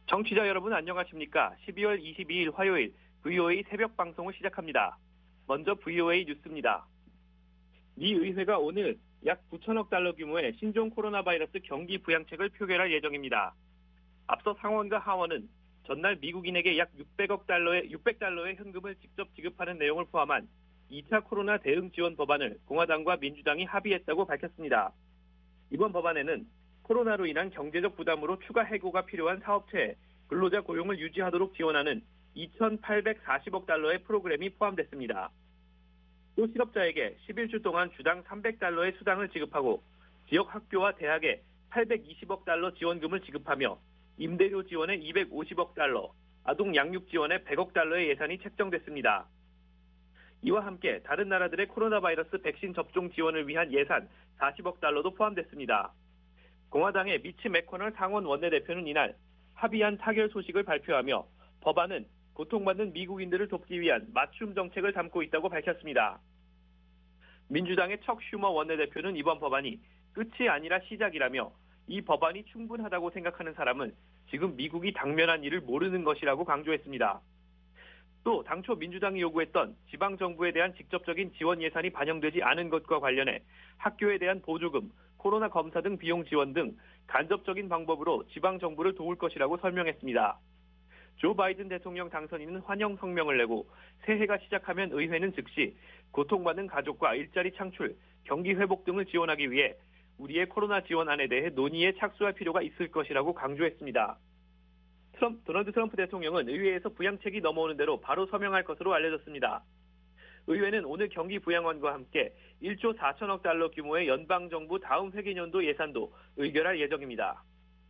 청취자 여러분 안녕하십니까? 12월 22일 화요일 VOA 새벽 방송을 시작합니다. 먼저 VOA 뉴스입니다. 미 의회가 오늘 약 9천억 달러 규모의 신종 코로나 바이러스 경기 부양책을 표결할 예정입니다. 앞서 상원과 하원은 전날 미국인에게 약 600달러의 현금을 직접 지급하는 내용을 포함한 2차 코로나 대응 지원 법안을 공화당과 민주당이 합의했다고 밝혔습니다. 이번 법안에는 코로나로 인한 경제적 부담으로 추가 해고가 필요한 사업체에 근로자 고용을 유지하도록 지원하는 2,840억 달러의 프로그램이 포함됐습니다. 또 실업자에게 11주 동안 주당 300달러의 수당을 지급하고 지역 학교와 대학에 820억 달러 지원금을 지급하며 임대료 지원에 250억 달러, 아동 양육 지원에 100억 달러의 예산이 책정됐습니다. 이와 함께 다른 나라들의 코로나 바이러스 백신 접종 지원을 위한 예산 40억 달러도 포함됐습니다. 공화당의 미치 맥코널 상원 원내대표는 이날 합의한 타결 소식을 발표하며 법안은 고통받는 미국인들을 돕기 위한 맞춤 정책을 담고 있다고 밝혔습니다. 민주당의 척 슈머 원내대표는 이번 법안이 끝이 아니라 시작이라며 이 법안이 충분하다고 생각하는 사람은 지금 미국이 당면한 일을 모르는 것이라고 강조했습니다. 또 당초 민주당이 요구했던 지방정부에 대한 직접적인 지원 예산이 반영되지 않은 것과 관련해 학교에 대한 보조금, 코로나 검사 등 비용 지원 등 간접적인 방법으로 지방정부를 도울 것이라고 설명했습니다. 조 바이든 대통령 당선인은 환영 성명을 내고 새해가 시작하면 의회는 즉시 고통받는 가족과 일자리 창출, 경기 회복 등을 지원하기 위해 우리의 코로나 지원안에 대해 논의에 착수할 필요가 있을 것이라고 강조했습니다. 도널드 트럼프 대통령은 의회에서 부양책이 넘어오는 대로 바로 서명할 것으로 알려졌습니다. 의회는 오늘 경기 부양안과 함께 1조 4천억 달러 규모의 연방정부 다음 회계년도 예산도 의결할 예정입니다.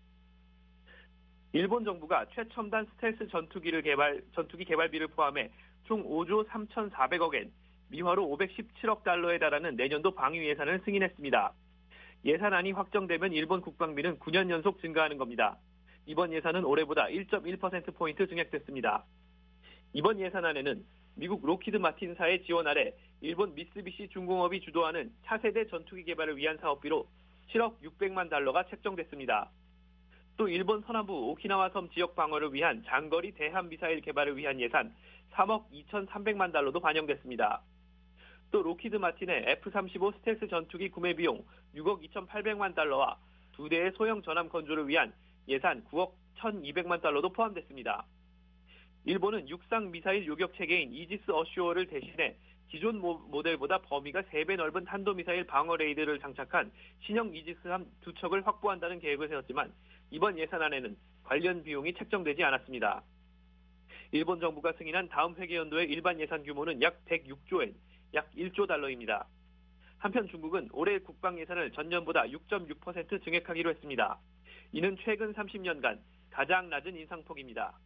일본 정부가 최첨단 스텔스 전투기 개발비를 포함해 총 5조 3,400억 엔, 미화로 517억 달러에 달하는 내년도 방위 예산을 승인했습니다. 예산안이 확정되면 일본 국방비는 9년 연속 증가하는 겁니다. 이번 예산은 올해보다 1.1%포인트 증액됐습니다. 이번 예산안에는 미국 로키드 마틴사의 지원 아래 일본 미쓰비시 중공업이 주도하는 차세대 전투기 개발을 위한 사업비로 7억 600만 달러가 책정됐습니다. 또 일본 서남부 오키나와 섬 지역 방어를 위한 장거리 대함 미사일 개발을 위한 예산 3억 2,300만 달러도 반영됐습니다. 또 로키드 마틴의 F-35 스텔스 전투기 구매 비용 6억 2,800만 달러와 2대의 소형 전함 건조를 위한 예산 9억 1,200만 달러도 포함됐습니다. 일본은 육상 미사일 요격 체계인 이지스 어슈어를 대신해 기존 모델보다 범위가 3배 넓은 탄도미사일 방어 레이더를 장착한 신형 이지스함 2척을 확보한다는 계획을 세웠지만 이번 예산안에는 관련 비용이 책정되지 않았습니다. 일본 정부가 승인한 다음 회계연도의 일반 예산 규모는 약 106조 엔, 약 1조 달러입니다. 한편 중국은 올해 국방 예산을 전년보다 6.6% 증액하기로 했습니다. 이는 최근 30년간 가장 낮은 인상폭입니다.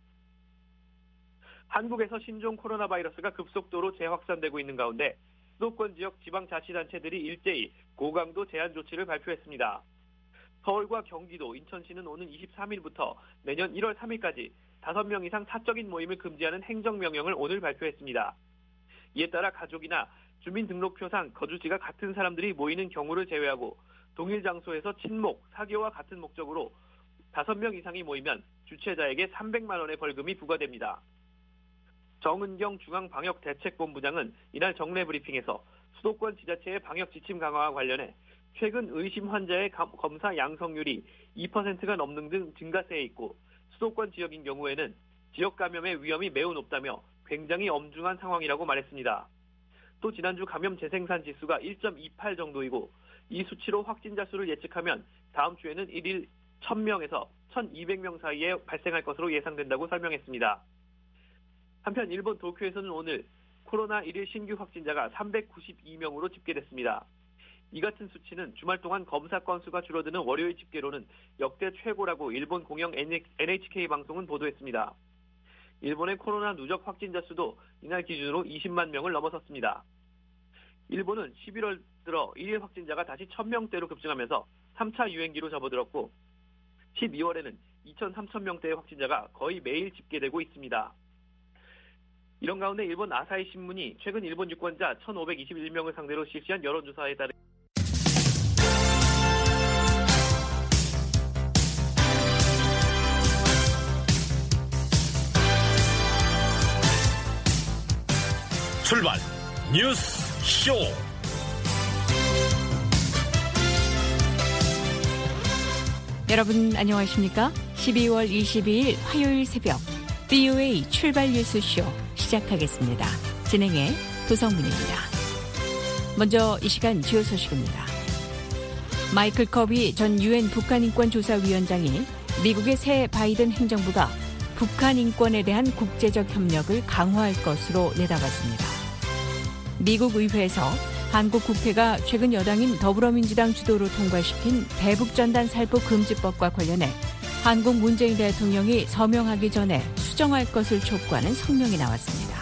한국에서 신종 코로나 바이러스가 급속도로 재확산되고 있는 가운데 수도권 지역 지방자치단체들이 일제히 고강도 제한 조치를 발표했습니다. 서울과 경기도, 인천시는 오는 23일부터 내년 1월 3일까지 5명 이상 사적인 모임을 금지하는 행정명령을 오늘 발표했습니다. 이에 따라 가족이나 주민등록표상 거주지가 같은 사람들이 모이는 경우를 제외하고 동일 장소에서 친목, 사교와 같은 목적으로 5명 이상이 모이면 주최자에게 300만 원의 벌금이 부과됩니다. 정은경 중앙방역대책본부장은 이날 정례 브리핑에서 수도권 지자체의 방역 지침 강화와 관련해 최근 의심 환자의 검사 양성률이 2%가 넘는 등 증가세에 있고 수도권 지역인 경우에는 지역 감염의 위험이 매우 높다며 굉장히 엄중한 상황이라고 말했습니다. 또 지난주 감염 재생산 지수가 1.28 정도이고 이 수치로 확진자 수를 예측하면 다음 주에는 1일 1000명에서 1200명 사이에 발생할 것으로 예상된다고 설명했습니다. 한편 일본 도쿄에서는 오늘 코로나 1일 신규 확진자가 392명으로 집계됐습니다. 이 같은 수치는 주말 동안 검사 건수가 줄어드는 월요일 집계로는 역대 최고라고 일본 공영 NHK 방송은 보도했습니다. 일본의 코로나 누적 확진자 수도 이날 기준으로 20만 명을 넘어섰습니다. 일본은 11월 들어 1일 확진자가 다시 1000명대로 급증하면서 3차 유행기로 접어들었고 12월에는 23,000명대의 확진자가 거의 매일 집계되고 있습니다. 이런 가운데 일본 아사히 신문이 최근 일본 유권자 1,521명을 상대로 실시한 여론조사에 따르 출발 뉴스 쇼. 여러분 안녕하십니까? 12월 22일 화요일 새벽 VOA 출발 뉴스쇼 시작하겠습니다. 진행의 도성문입니다. 먼저 이 시간 주요 소식입니다. 마이클 커비 전 유엔 북한인권조사위원장이 미국의 새 바이든 행정부가 북한 인권에 대한 국제적 협력을 강화할 것으로 내다봤습니다. 미국 의회에서 한국 국회가 최근 여당인 더불어민주당 주도로 통과시킨 대북전단 살포 금지법과 관련해 한국 문재인 대통령이 서명하기 전에 수정할 것을 촉구하는 성명이 나왔습니다.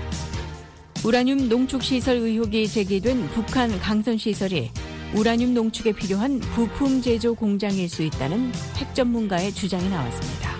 우라늄 농축시설 의혹이 제기된 북한 강선시설이 우라늄 농축에 필요한 부품 제조 공장일 수 있다는 핵 전문가의 주장이 나왔습니다.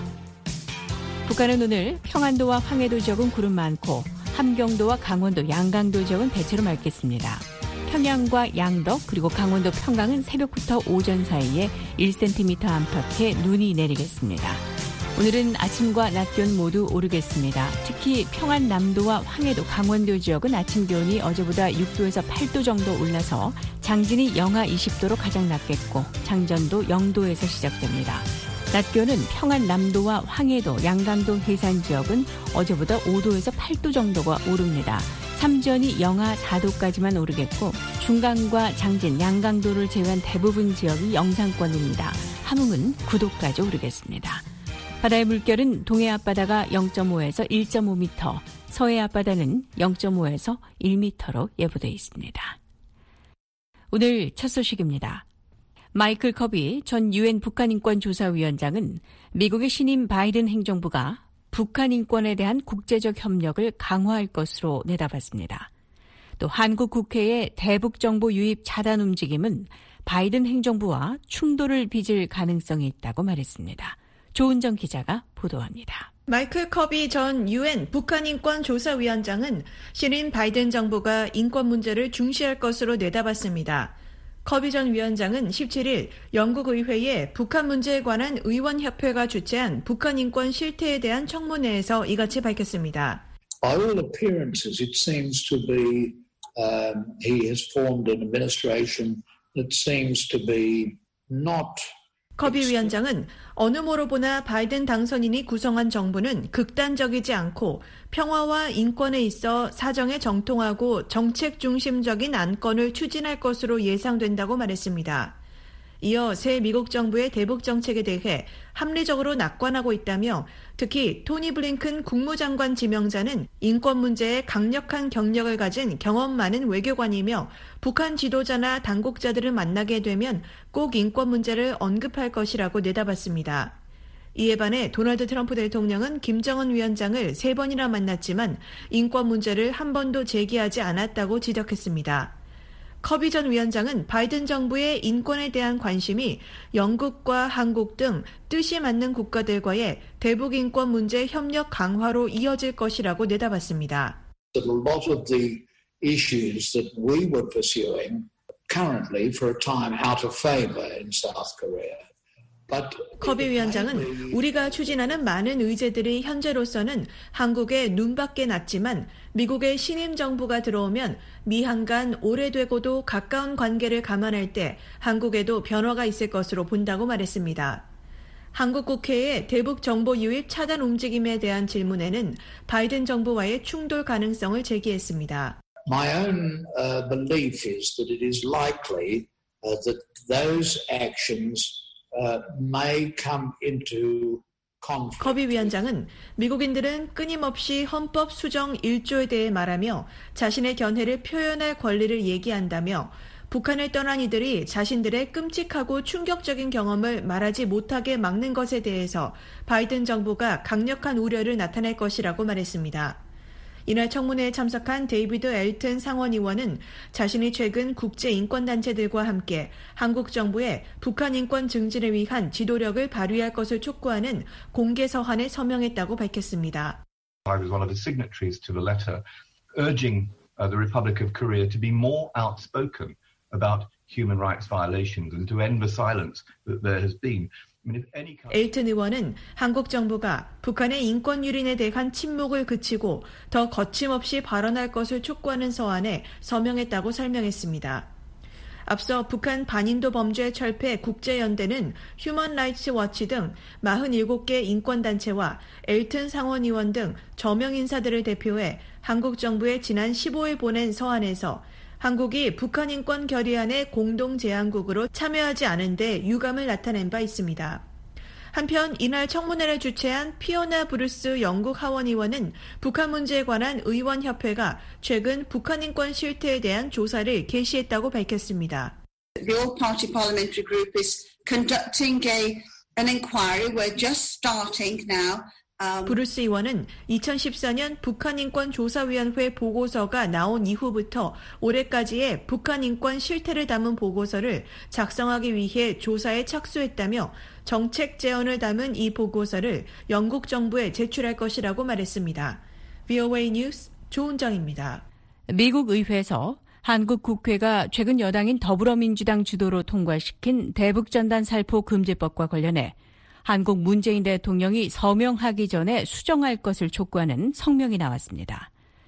북한은 오늘 평안도와 황해도 지역은 구름 많고 함경도와 강원도, 양강도 지역은 대체로 맑겠습니다. 평양과 양덕 그리고 강원도 평강은 새벽부터 오전 사이에 1cm 안팎의 눈이 내리겠습니다. 오늘은 아침과 낮 기온 모두 오르겠습니다. 특히 평안남도와 황해도, 강원도 지역은 아침 기온이 어제보다 6도에서 8도 정도 올라서 장진이 영하 20도로 가장 낮겠고 장전도 0도에서 시작됩니다. 낮 기온은 평안남도와 황해도, 양강도 해산 지역은 어제보다 5도에서 8도 정도가 오릅니다. 삼전이 영하 4도까지만 오르겠고 중강과 장진, 양강도를 제외한 대부분 지역이 영상권입니다. 함흥은 9도까지 오르겠습니다. 바다의 물결은 동해 앞바다가 0.5에서 1.5m, 서해 앞바다는 0.5에서 1m로 예보돼 있습니다. 오늘 첫 소식입니다. 마이클 커비 전 유엔 북한인권조사위원장은 미국의 신임 바이든 행정부가 북한 인권에 대한 국제적 협력을 강화할 것으로 내다봤습니다. 또 한국 국회의 대북 정보 유입 차단 움직임은 바이든 행정부와 충돌을 빚을 가능성이 있다고 말했습니다. 조은정 기자가 보도합니다. 마이클 커비 전 유엔 북한인권조사위원장은 신임 바이든 정부가 인권 문제를 중시할 것으로 내다봤습니다. 커비 전 위원장은 17일 영국 의회에 북한 문제에 관한 의원협회가 주최한 북한 인권 실태에 대한 청문회에서 이같이 밝혔습니다. By all appearances, it seems to be he has formed an administration that seems to be not. 커비 위원장은 어느 모로 보나 바이든 당선인이 구성한 정부는 극단적이지 않고 평화와 인권에 있어 사정에 정통하고 정책 중심적인 안건을 추진할 것으로 예상된다고 말했습니다. 이어 새 미국 정부의 대북 정책에 대해 합리적으로 낙관하고 있다며 특히 토니 블링컨 국무장관 지명자는 인권 문제에 강력한 경력을 가진 경험 많은 외교관이며 북한 지도자나 당국자들을 만나게 되면 꼭 인권 문제를 언급할 것이라고 내다봤습니다. 이에 반해 도널드 트럼프 대통령은 김정은 위원장을 3번이나 만났지만 인권 문제를 한 번도 제기하지 않았다고 지적했습니다. 커비 전 위원장은 바이든 정부의 인권에 대한 관심이 영국과 한국 등 뜻이 맞는 국가들과의 대북 인권 문제 협력 강화로 이어질 것이라고 내다봤습니다. A lot of the issues that we were pursuing currently for a time out of favor in South Korea. 커비 위원장은 우리가 추진하는 많은 의제들이 현재로서는 한국의 눈밖에 났지만 미국의 신임 정부가 들어오면 미한 간 오래되고도 가까운 관계를 감안할 때 한국에도 변화가 있을 것으로 본다고 말했습니다. 한국 국회의 대북 정보 유입 차단 움직임에 대한 질문에는 바이든 정부와의 충돌 가능성을 제기했습니다. My own belief is that it is likely that those actions may come into conflict. 커비 위원장은 미국인들은 끊임없이 헌법 수정 1조에 대해 말하며 자신의 견해를 표현할 권리를 얘기한다며 북한을 떠난 이들이 자신들의 끔찍하고 충격적인 경험을 말하지 못하게 막는 것에 대해서 바이든 정부가 강력한 우려를 나타낼 것이라고 말했습니다. 이날 청문회에 참석한 데이비드 엘튼 상원의원은 자신이 최근 국제인권단체들과 함께 한국 정부의 북한 인권 증진을 위한 지도력을 발휘할 것을 촉구하는 공개 서한에 서명했다고 밝혔습니다. I was one of the signatories to the letter urging the Republic of Korea to be more outspoken about human rights violations and to end the silence that there has been. 에일튼 의원은 한국 정부가 북한의 인권 유린에 대한 침묵을 그치고 더 거침없이 발언할 것을 촉구하는 서한에 서명했다고 설명했습니다. 앞서 북한 반인도 범죄 철폐 국제연대는 휴먼 라이츠 워치 등 47개 인권단체와 에일튼 상원의원 등 저명 인사들을 대표해 한국 정부에 지난 15일 보낸 서한에서 한국이 북한 인권 결의안의 공동 제안국으로 참여하지 않은 데 유감을 나타낸 바 있습니다. 한편 이날 청문회를 주최한 피오나 브루스 영국 하원의원은 북한 문제에 관한 의원협회가 최근 북한 인권 실태에 대한 조사를 개시했다고 밝혔습니다. The All-Party Parliamentary Group is conducting an inquiry. We're just starting now. 브루스 의원은 2014년 북한인권조사위원회 보고서가 나온 이후부터 올해까지의 북한 인권 실태를 담은 보고서를 작성하기 위해 조사에 착수했다며 정책 제언을 담은 이 보고서를 영국 정부에 제출할 것이라고 말했습니다. VOA 뉴스 조은정입니다. 미국 의회에서 한국 국회가 최근 여당인 더불어민주당 주도로 통과시킨 대북전단 살포 금지법과 관련해 한국 문재인 대통령이 서명하기 전에 수정할 것을 촉구하는 성명이 나왔습니다.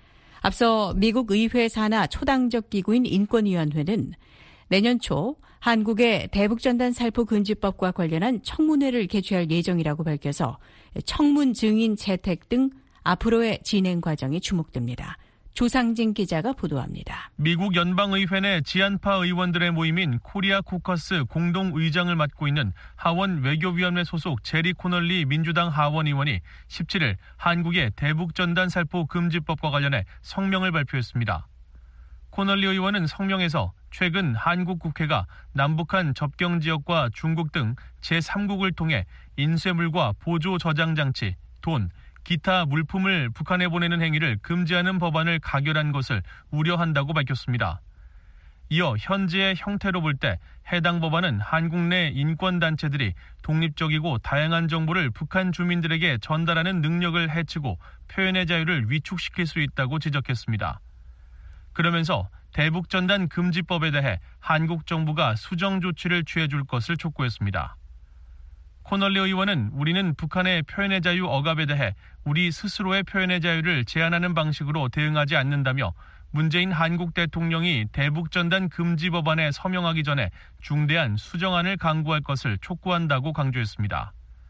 앞서 미국 의회 산하 초당적 기구인 인권위원회는 내년 초 한국의 대북전단 살포 금지법과 관련한 청문회를 개최할 예정이라고 밝혀서 청문 증인 채택 등 앞으로의 진행 과정이 주목됩니다. 조상진 기자가 보도합니다. 미국 연방의회 내 지한파 의원들의 모임인 코리아 코커스 공동의장을 맡고 있는 하원 외교위원회 소속 제리 코널리 민주당 하원 의원이 17일 한국의 대북전단 살포 금지법과 관련해 성명을 발표했습니다. 코널리 의원은 성명에서 최근 한국 국회가 남북한 접경지역과 중국 등 제3국을 통해 인쇄물과 보조 저장 장치, 돈, 기타 물품을 북한에 보내는 행위를 금지하는 법안을 가결한 것을 우려한다고 밝혔습니다. 이어 현재의 형태로 볼 때 해당 법안은 한국 내 인권단체들이 독립적이고 다양한 정보를 북한 주민들에게 전달하는 능력을 해치고 표현의 자유를 위축시킬 수 있다고 지적했습니다. 그러면서 대북전단 금지법에 대해 한국 정부가 수정 조치를 취해줄 것을 촉구했습니다. 코널리 의원은 우리는 북한의 표현의 자유 억압에 대해 우리 스스로의 표현의 자유를 제한하는 방식으로 대응하지 않는다며 문재인 한국 대통령이 대북전단 금지 법안에 서명하기 전에 중대한 수정안을 강구할 것을 촉구한다고 강조했습니다.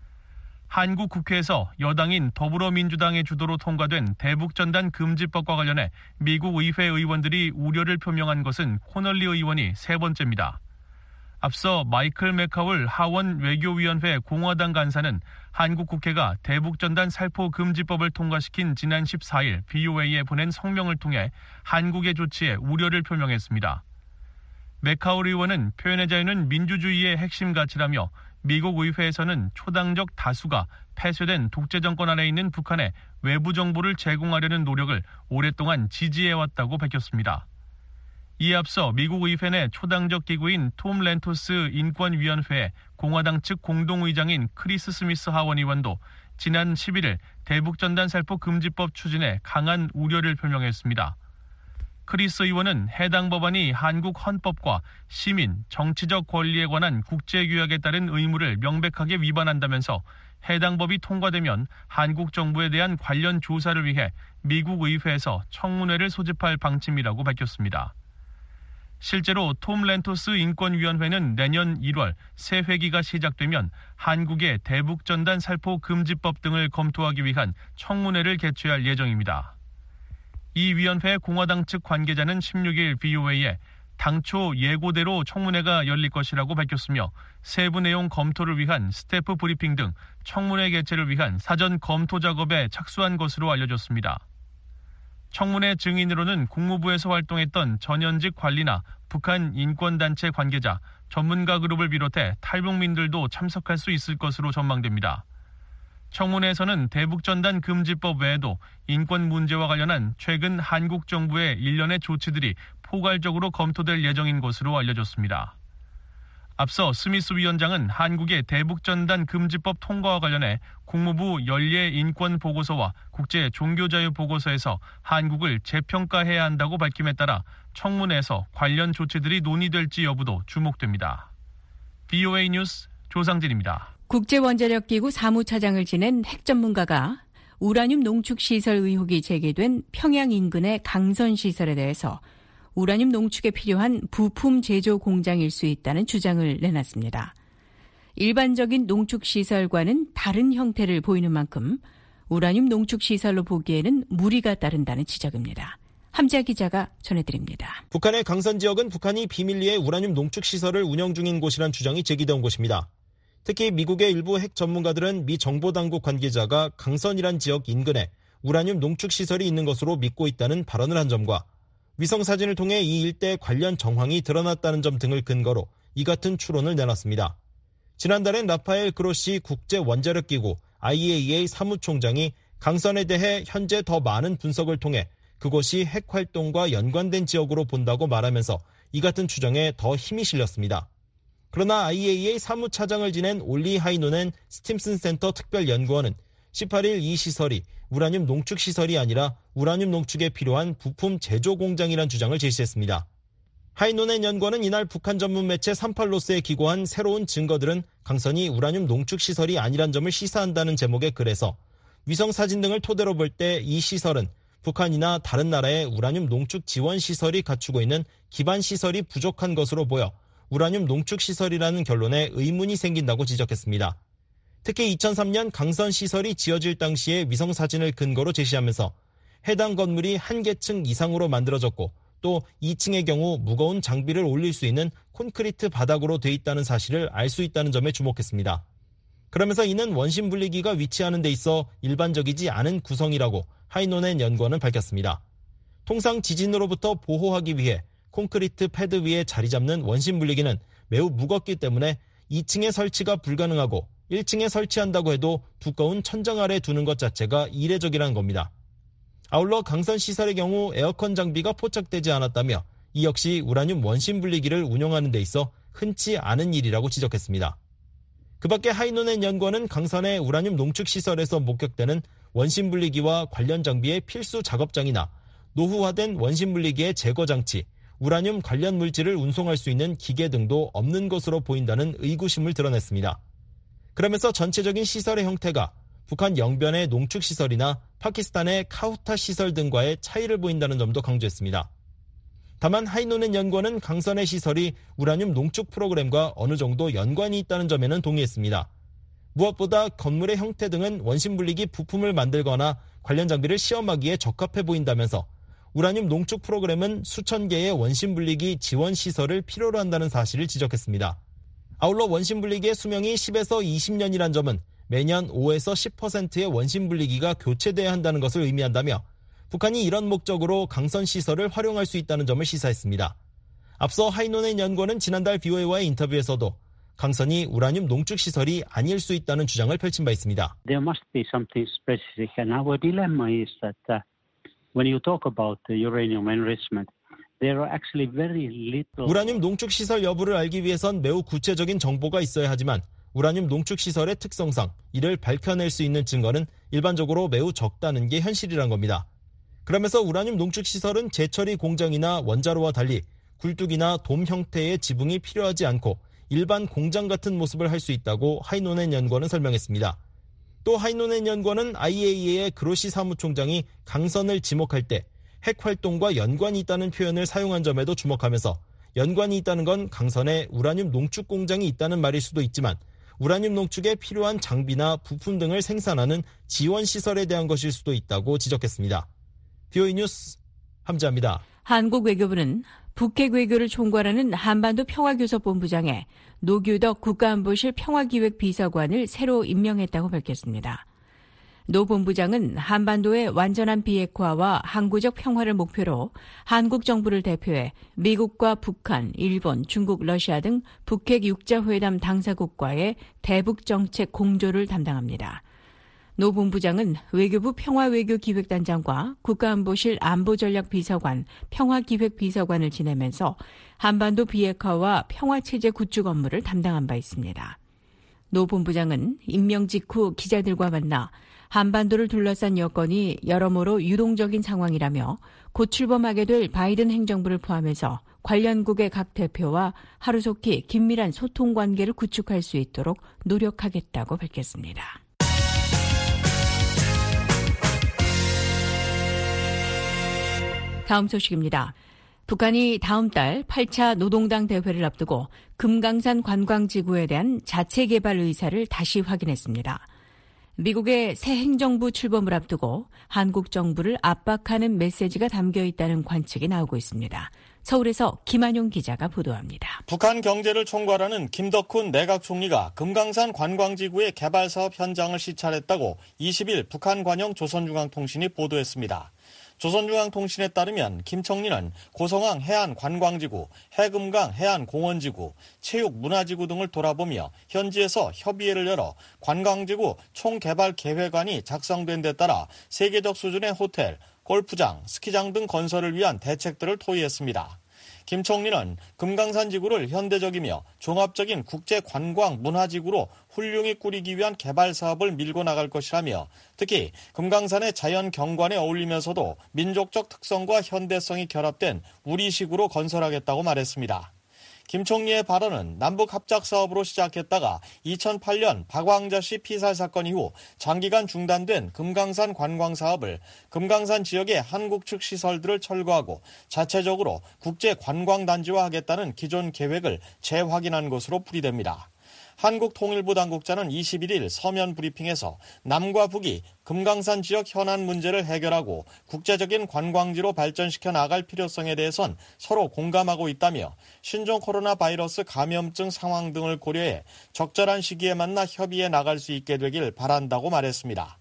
한국 국회에서 여당인 더불어민주당의 주도로 통과된 대북전단 금지법과 관련해 미국 의회 의원들이 우려를 표명한 것은 코널리 의원이 세 번째입니다. 앞서 마이클 맥카울 하원 외교위원회 공화당 간사는 한국 국회가 대북전단 살포 금지법을 통과시킨 지난 14일 BOA에 보낸 성명을 통해 한국의 조치에 우려를 표명했습니다. 맥카울 의원은 표현의 자유는 민주주의의 핵심 가치라며 미국 의회에서는 초당적 다수가 폐쇄된 독재 정권 안에 있는 북한에 외부 정보를 제공하려는 노력을 오랫동안 지지해왔다고 밝혔습니다. 이에 앞서 미국 의회 내 초당적 기구인 톰 렌토스 인권위원회 공화당 측 공동의장인 크리스 스미스 하원 의원도 지난 11일 대북전단 살포 금지법 추진에 강한 우려를 표명했습니다. 크리스 의원은 해당 법안이 한국 헌법과 시민, 정치적 권리에 관한 국제규약에 따른 의무를 명백하게 위반한다면서 해당 법이 통과되면 한국 정부에 대한 관련 조사를 위해 미국 의회에서 청문회를 소집할 방침이라고 밝혔습니다. 실제로 톰 렌토스 인권위원회는 내년 1월 새 회기가 시작되면 한국의 대북전단 살포 금지법 등을 검토하기 위한 청문회를 개최할 예정입니다. 이 위원회 공화당 측 관계자는 16일 BOA에 당초 예고대로 청문회가 열릴 것이라고 밝혔으며 세부 내용 검토를 위한 스태프 브리핑 등 청문회 개최를 위한 사전 검토 작업에 착수한 것으로 알려졌습니다. 청문회 증인으로는 국무부에서 활동했던 전현직 관리나 북한 인권단체 관계자, 전문가 그룹을 비롯해 탈북민들도 참석할 수 있을 것으로 전망됩니다. 청문회에서는 대북전단 금지법 외에도 인권 문제와 관련한 최근 한국 정부의 일련의 조치들이 포괄적으로 검토될 예정인 것으로 알려졌습니다. 앞서 스미스 위원장은 한국의 대북전단 금지법 통과와 관련해 국무부 연례 인권 보고서와 국제 종교자유 보고서에서 한국을 재평가해야 한다고 밝힘에 따라 청문회에서 관련 조치들이 논의될지 여부도 주목됩니다. BOA 뉴스 조상진입니다. 국제원자력기구 사무차장을 지낸 핵전문가가 우라늄 농축시설 의혹이 제기된 평양 인근의 강선시설에 대해서 우라늄 농축에 필요한 부품 제조 공장일 수 있다는 주장을 내놨습니다. 일반적인 농축시설과는 다른 형태를 보이는 만큼 우라늄 농축시설로 보기에는 무리가 따른다는 지적입니다. 함지아 기자가 전해드립니다. 북한의 강선 지역은 북한이 비밀리에 우라늄 농축시설을 운영 중인 곳이란 주장이 제기된 곳입니다. 특히 미국의 일부 핵 전문가들은 미 정보당국 관계자가 강선이란 지역 인근에 우라늄 농축시설이 있는 것으로 믿고 있다는 발언을 한 점과 위성사진을 통해 이 일대 관련 정황이 드러났다는 점 등을 근거로 이 같은 추론을 내놨습니다. 지난달엔 라파엘 그로시 국제원자력기구 IAEA 사무총장이 강선에 대해 현재 더 많은 분석을 통해 그곳이 핵활동과 연관된 지역으로 본다고 말하면서 이 같은 추정에 더 힘이 실렸습니다. 그러나 IAEA 사무차장을 지낸 올리 하이노넨 스팀슨 센터 특별연구원은 18일 이 시설이 우라늄 농축시설이 아니라 우라늄 농축에 필요한 부품 제조 공장이란 주장을 제시했습니다. 하이노넨 연구원은 이날 북한 전문 매체 38로스에 기고한 새로운 증거들은 강선이 우라늄 농축시설이 아니란 점을 시사한다는 제목의 글에서 위성사진 등을 토대로 볼 때 이 시설은 북한이나 다른 나라의 우라늄 농축 지원 시설이 갖추고 있는 기반 시설이 부족한 것으로 보여 우라늄 농축시설이라는 결론에 의문이 생긴다고 지적했습니다. 특히 2003년 강선 시설이 지어질 당시의 위성사진을 근거로 제시하면서 해당 건물이 한 개층 이상으로 만들어졌고 또 2층의 경우 무거운 장비를 올릴 수 있는 콘크리트 바닥으로 돼 있다는 사실을 알 수 있다는 점에 주목했습니다. 그러면서 이는 원심 분리기가 위치하는 데 있어 일반적이지 않은 구성이라고 하이노넨 연구원은 밝혔습니다. 통상 지진으로부터 보호하기 위해 콘크리트 패드 위에 자리 잡는 원심 분리기는 매우 무겁기 때문에 2층에 설치가 불가능하고 1층에 설치한다고 해도 두꺼운 천장 아래 두는 것 자체가 이례적이라는 겁니다. 아울러 강선 시설의 경우 에어컨 장비가 포착되지 않았다며 이 역시 우라늄 원심 분리기를 운용하는 데 있어 흔치 않은 일이라고 지적했습니다. 그 밖에 하이노넨 연구원은 강선의 우라늄 농축시설에서 목격되는 원심 분리기와 관련 장비의 필수 작업장이나 노후화된 원심 분리기의 제거 장치, 우라늄 관련 물질을 운송할 수 있는 기계 등도 없는 것으로 보인다는 의구심을 드러냈습니다. 그러면서 전체적인 시설의 형태가 북한 영변의 농축시설이나 파키스탄의 카우타 시설 등과의 차이를 보인다는 점도 강조했습니다. 다만 하이노넨 연구원은 강선의 시설이 우라늄 농축 프로그램과 어느 정도 연관이 있다는 점에는 동의했습니다. 무엇보다 건물의 형태 등은 원심 분리기 부품을 만들거나 관련 장비를 시험하기에 적합해 보인다면서 우라늄 농축 프로그램은 수천 개의 원심 분리기 지원 시설을 필요로 한다는 사실을 지적했습니다. 아울러 원심 분리기의 수명이 10에서 20년이란 점은 매년 5에서 10%의 원심 분리기가 교체돼야 한다는 것을 의미한다며 북한이 이런 목적으로 강선 시설을 활용할 수 있다는 점을 시사했습니다. 앞서 하이노넨 연구원은 지난달 BOA와의 인터뷰에서도 강선이 우라늄 농축 시설이 아닐 수 있다는 주장을 펼친 바 있습니다. There must be something specific, and our dilemma is that when you talk about uranium enrichment, there are actually very little. 우라늄 농축 시설 여부를 알기 위해선 매우 구체적인 정보가 있어야 하지만 우라늄 농축 시설의 특성상 이를 밝혀낼 수 있는 증거는 일반적으로 매우 적다는 게 현실이란 겁니다. 그러면서 우라늄 농축 시설은 재처리 공장이나 원자로와 달리 굴뚝이나 돔 형태의 지붕이 필요하지 않고 일반 공장 같은 모습을 할 수 있다고 하이노넨 연구원은 설명했습니다. 또 하이노넨 연구원은 IAEA의 그로시 사무총장이 강선을 지목할 때 핵활동과 연관이 있다는 표현을 사용한 점에도 주목하면서 연관이 있다는 건 강선에 우라늄 농축 공장이 있다는 말일 수도 있지만 우라늄 농축에 필요한 장비나 부품 등을 생산하는 지원 시설에 대한 것일 수도 있다고 지적했습니다. BOE 뉴스 함지아입니다. 한국 외교부는 북핵 외교를 총괄하는 한반도 평화교섭본부장에 노규덕 국가안보실 평화기획비서관을 새로 임명했다고 밝혔습니다. 노 본부장은 한반도의 완전한 비핵화와 항구적 평화를 목표로 한국 정부를 대표해 미국과 북한, 일본, 중국, 러시아 등 북핵 6자 회담 당사국과의 대북 정책 공조를 담당합니다. 노 본부장은 외교부 평화외교기획단장과 국가안보실 안보전략비서관, 평화기획비서관을 지내면서 한반도 비핵화와 평화체제 구축 업무를 담당한 바 있습니다. 노 본부장은 임명 직후 기자들과 만나 한반도를 둘러싼 여건이 여러모로 유동적인 상황이라며 곧 출범하게 될 바이든 행정부를 포함해서 관련국의 각 대표와 하루속히 긴밀한 소통 관계를 구축할 수 있도록 노력하겠다고 밝혔습니다. 다음 소식입니다. 북한이 다음 달 8차 노동당 대회를 앞두고 금강산 관광지구에 대한 자체 개발 의사를 다시 확인했습니다. 미국의 새 행정부 출범을 앞두고 한국 정부를 압박하는 메시지가 담겨 있다는 관측이 나오고 있습니다. 서울에서 김한용 기자가 보도합니다. 북한 경제를 총괄하는 김덕훈 내각 총리가 금강산 관광지구의 개발 사업 현장을 시찰했다고 20일 북한 관영 조선중앙통신이 보도했습니다. 조선중앙통신에 따르면 김 총리는 고성항 해안관광지구, 해금강 해안공원지구, 체육문화지구 등을 돌아보며 현지에서 협의회를 열어 관광지구 총개발 계획안이 작성된 데 따라 세계적 수준의 호텔, 골프장, 스키장 등 건설을 위한 대책들을 토의했습니다. 김 총리는 금강산 지구를 현대적이며 종합적인 국제 관광 문화지구로 훌륭히 꾸리기 위한 개발 사업을 밀고 나갈 것이라며 특히 금강산의 자연 경관에 어울리면서도 민족적 특성과 현대성이 결합된 우리식으로 건설하겠다고 말했습니다. 김 총리의 발언은 남북 합작 사업으로 시작했다가 2008년 박왕자 씨 피살 사건 이후 장기간 중단된 금강산 관광 사업을 금강산 지역의 한국 측 시설들을 철거하고 자체적으로 국제 관광 단지화하겠다는 기존 계획을 재확인한 것으로 풀이됩니다. 한국통일부 당국자는 21일 서면 브리핑에서 남과 북이 금강산 지역 현안 문제를 해결하고 국제적인 관광지로 발전시켜 나갈 필요성에 대해선 서로 공감하고 있다며 신종 코로나 바이러스 감염증 상황 등을 고려해 적절한 시기에 만나 협의해 나갈 수 있게 되길 바란다고 말했습니다.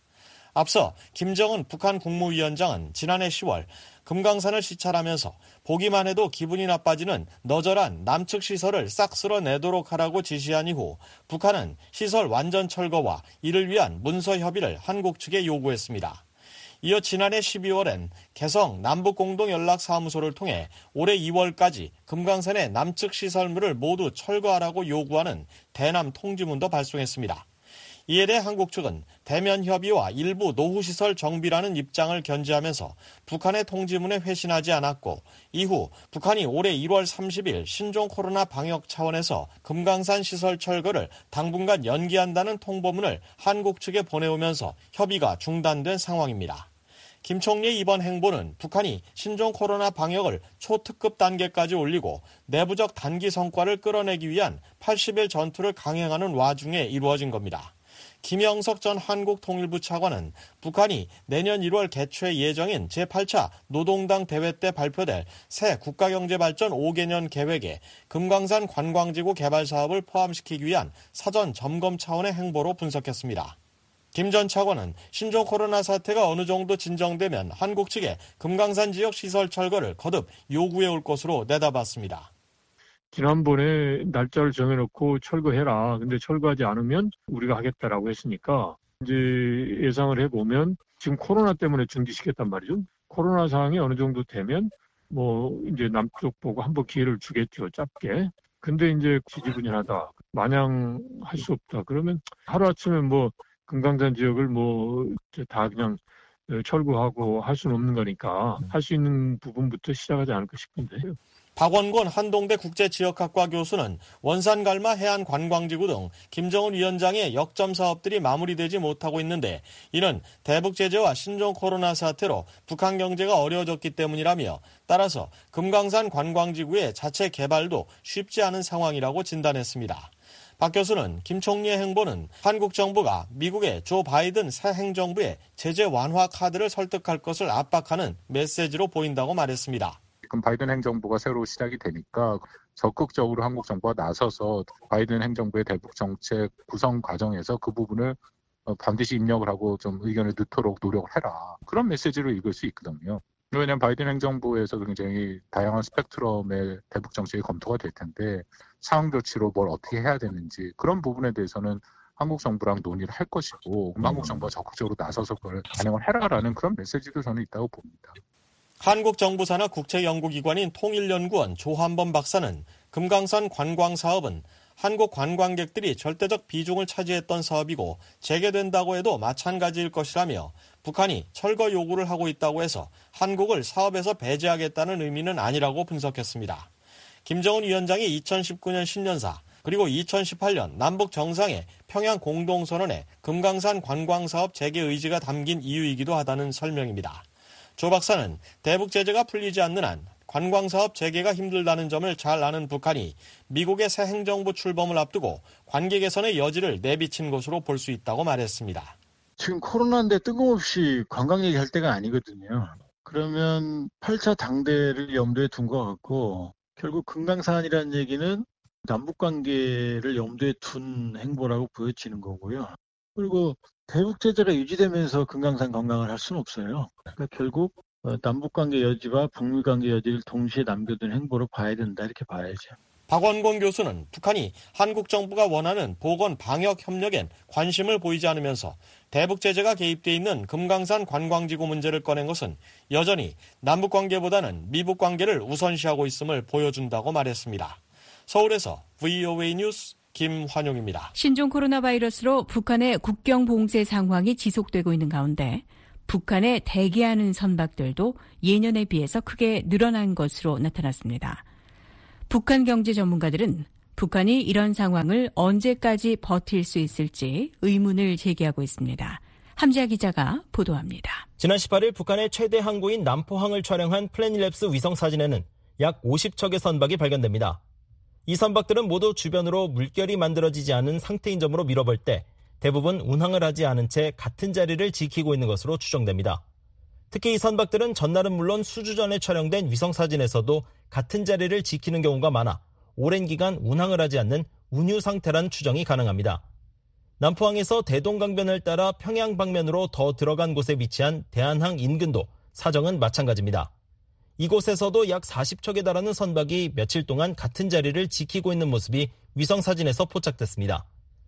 앞서 김정은 북한 국무위원장은 지난해 10월 금강산을 시찰하면서 보기만 해도 기분이 나빠지는 너절한 남측 시설을 싹 쓸어내도록 하라고 지시한 이후 북한은 시설 완전 철거와 이를 위한 문서 협의를 한국 측에 요구했습니다. 이어 지난해 12월엔 개성 남북공동연락사무소를 통해 올해 2월까지 금강산의 남측 시설물을 모두 철거하라고 요구하는 대남 통지문도 발송했습니다. 이에 대해 한국 측은 대면 협의와 일부 노후시설 정비라는 입장을 견지하면서 북한의 통지문에 회신하지 않았고 이후 북한이 올해 1월 30일 신종 코로나 방역 차원에서 금강산 시설 철거를 당분간 연기한다는 통보문을 한국 측에 보내오면서 협의가 중단된 상황입니다. 김 총리의 이번 행보는 북한이 신종 코로나 방역을 초특급 단계까지 올리고 내부적 단기 성과를 끌어내기 위한 80일 전투를 강행하는 와중에 이루어진 겁니다. 김영석 전 한국통일부 차관은 북한이 내년 1월 개최 예정인 제8차 노동당 대회 때 발표될 새 국가경제발전 5개년 계획에 금강산 관광지구 개발 사업을 포함시키기 위한 사전 점검 차원의 행보로 분석했습니다. 김 전 차관은 신종 코로나 사태가 어느 정도 진정되면 한국 측에 금강산 지역 시설 철거를 거듭 요구해 올 것으로 내다봤습니다. 지난번에 날짜를 정해놓고 철거해라. 근데 철거하지 않으면 우리가 하겠다라고 했으니까 이제 예상을 해보면 지금 코로나 때문에 중지시켰단 말이죠. 코로나 상황이 어느 정도 되면 뭐 이제 남쪽 보고 한번 기회를 주겠죠. 짧게. 근데 이제 지지부진하다. 마냥 할 수 없다. 그러면 하루아침에 뭐 금강산 지역을 뭐 다 그냥 철거하고 할 수는 없는 거니까 할 수 있는 부분부터 시작하지 않을까 싶은데요. 박원곤 한동대 국제지역학과 교수는 원산갈마 해안관광지구 등 김정은 위원장의 역점 사업들이 마무리되지 못하고 있는데 이는 대북 제재와 신종 코로나 사태로 북한 경제가 어려워졌기 때문이라며 따라서 금강산 관광지구의 자체 개발도 쉽지 않은 상황이라고 진단했습니다. 박 교수는 김 총리의 행보는 한국 정부가 미국의 조 바이든 새 행정부의 제재 완화 카드를 설득할 것을 압박하는 메시지로 보인다고 말했습니다. 지금 바이든 행정부가 새로 시작이 되니까 적극적으로 한국 정부가 나서서 바이든 행정부의 대북 정책 구성 과정에서 그 부분을 반드시 입력을 하고 좀 의견을 넣도록 노력을 해라. 그런 메시지로 읽을 수 있거든요. 왜냐하면 바이든 행정부에서 굉장히 다양한 스펙트럼의 대북 정책이 검토가 될 텐데 상황 조치로 뭘 어떻게 해야 되는지 그런 부분에 대해서는 한국 정부랑 논의를 할 것이고 한국 정부가 적극적으로 나서서 그걸 반영을 해라라는 그런 메시지도 저는 있다고 봅니다. 한국 정부 산하 국제연구기관인 통일연구원 조한범 박사는 금강산 관광사업은 한국 관광객들이 절대적 비중을 차지했던 사업이고 재개된다고 해도 마찬가지일 것이라며 북한이 철거 요구를 하고 있다고 해서 한국을 사업에서 배제하겠다는 의미는 아니라고 분석했습니다. 김정은 위원장이 2019년 신년사 그리고 2018년 남북 정상회 평양 공동선언에 금강산 관광사업 재개 의지가 담긴 이유이기도 하다는 설명입니다. 조 박사는 대북 제재가 풀리지 않는 한 관광사업 재개가 힘들다는 점을 잘 아는 북한이 미국의 새 행정부 출범을 앞두고 관계 개선의 여지를 내비친 것으로 볼 수 있다고 말했습니다. 지금 코로나인데 뜬금없이 관광 얘기할 때가 아니거든요. 그러면 8차 당대를 염두에 둔 것 같고 결국 금강산이라는 얘기는 남북관계를 염두에 둔 행보라고 보여지는 거고요. 그리고 대북 제재가 유지되면서 금강산 관광을 할 수는 없어요. 그러니까 결국 남북관계 여지와 북미관계 여지를 동시에 남겨둔 행보로 봐야 된다 이렇게 봐야죠. 박원곤 교수는 북한이 한국 정부가 원하는 보건 방역 협력엔 관심을 보이지 않으면서 대북 제재가 개입돼 있는 금강산 관광지구 문제를 꺼낸 것은 여전히 남북 관계보다는 미북 관계를 우선시하고 있음을 보여준다고 말했습니다. 서울에서 VOA 뉴스 김환용입니다. 신종 코로나 바이러스로 북한의 국경 봉쇄 상황이 지속되고 있는 가운데 북한에 대기하는 선박들도 예년에 비해서 크게 늘어난 것으로 나타났습니다. 북한 경제 전문가들은 북한이 이런 상황을 언제까지 버틸 수 있을지 의문을 제기하고 있습니다. 함지아 기자가 보도합니다. 지난 18일 북한의 최대 항구인 남포항을 촬영한 플래닛랩스 위성사진에는 약 50척의 선박이 발견됩니다. 이 선박들은 모두 주변으로 물결이 만들어지지 않은 상태인 점으로 밀어볼 때 대부분 운항을 하지 않은 채 같은 자리를 지키고 있는 것으로 추정됩니다. 특히 이 선박들은 전날은 물론 수주 전에 촬영된 위성사진에서도 같은 자리를 지키는 경우가 많아 오랜 기간 운항을 하지 않는 운유 상태라는 추정이 가능합니다. 남포항에서 대동강변을 따라 평양 방면으로 더 들어간 곳에 위치한 대한항 인근도 사정은 마찬가지입니다. 이곳에서도 약 40척에 달하는 선박이 며칠 동안 같은 자리를 지키고 있는 모습이 위성사진에서 포착됐습니다.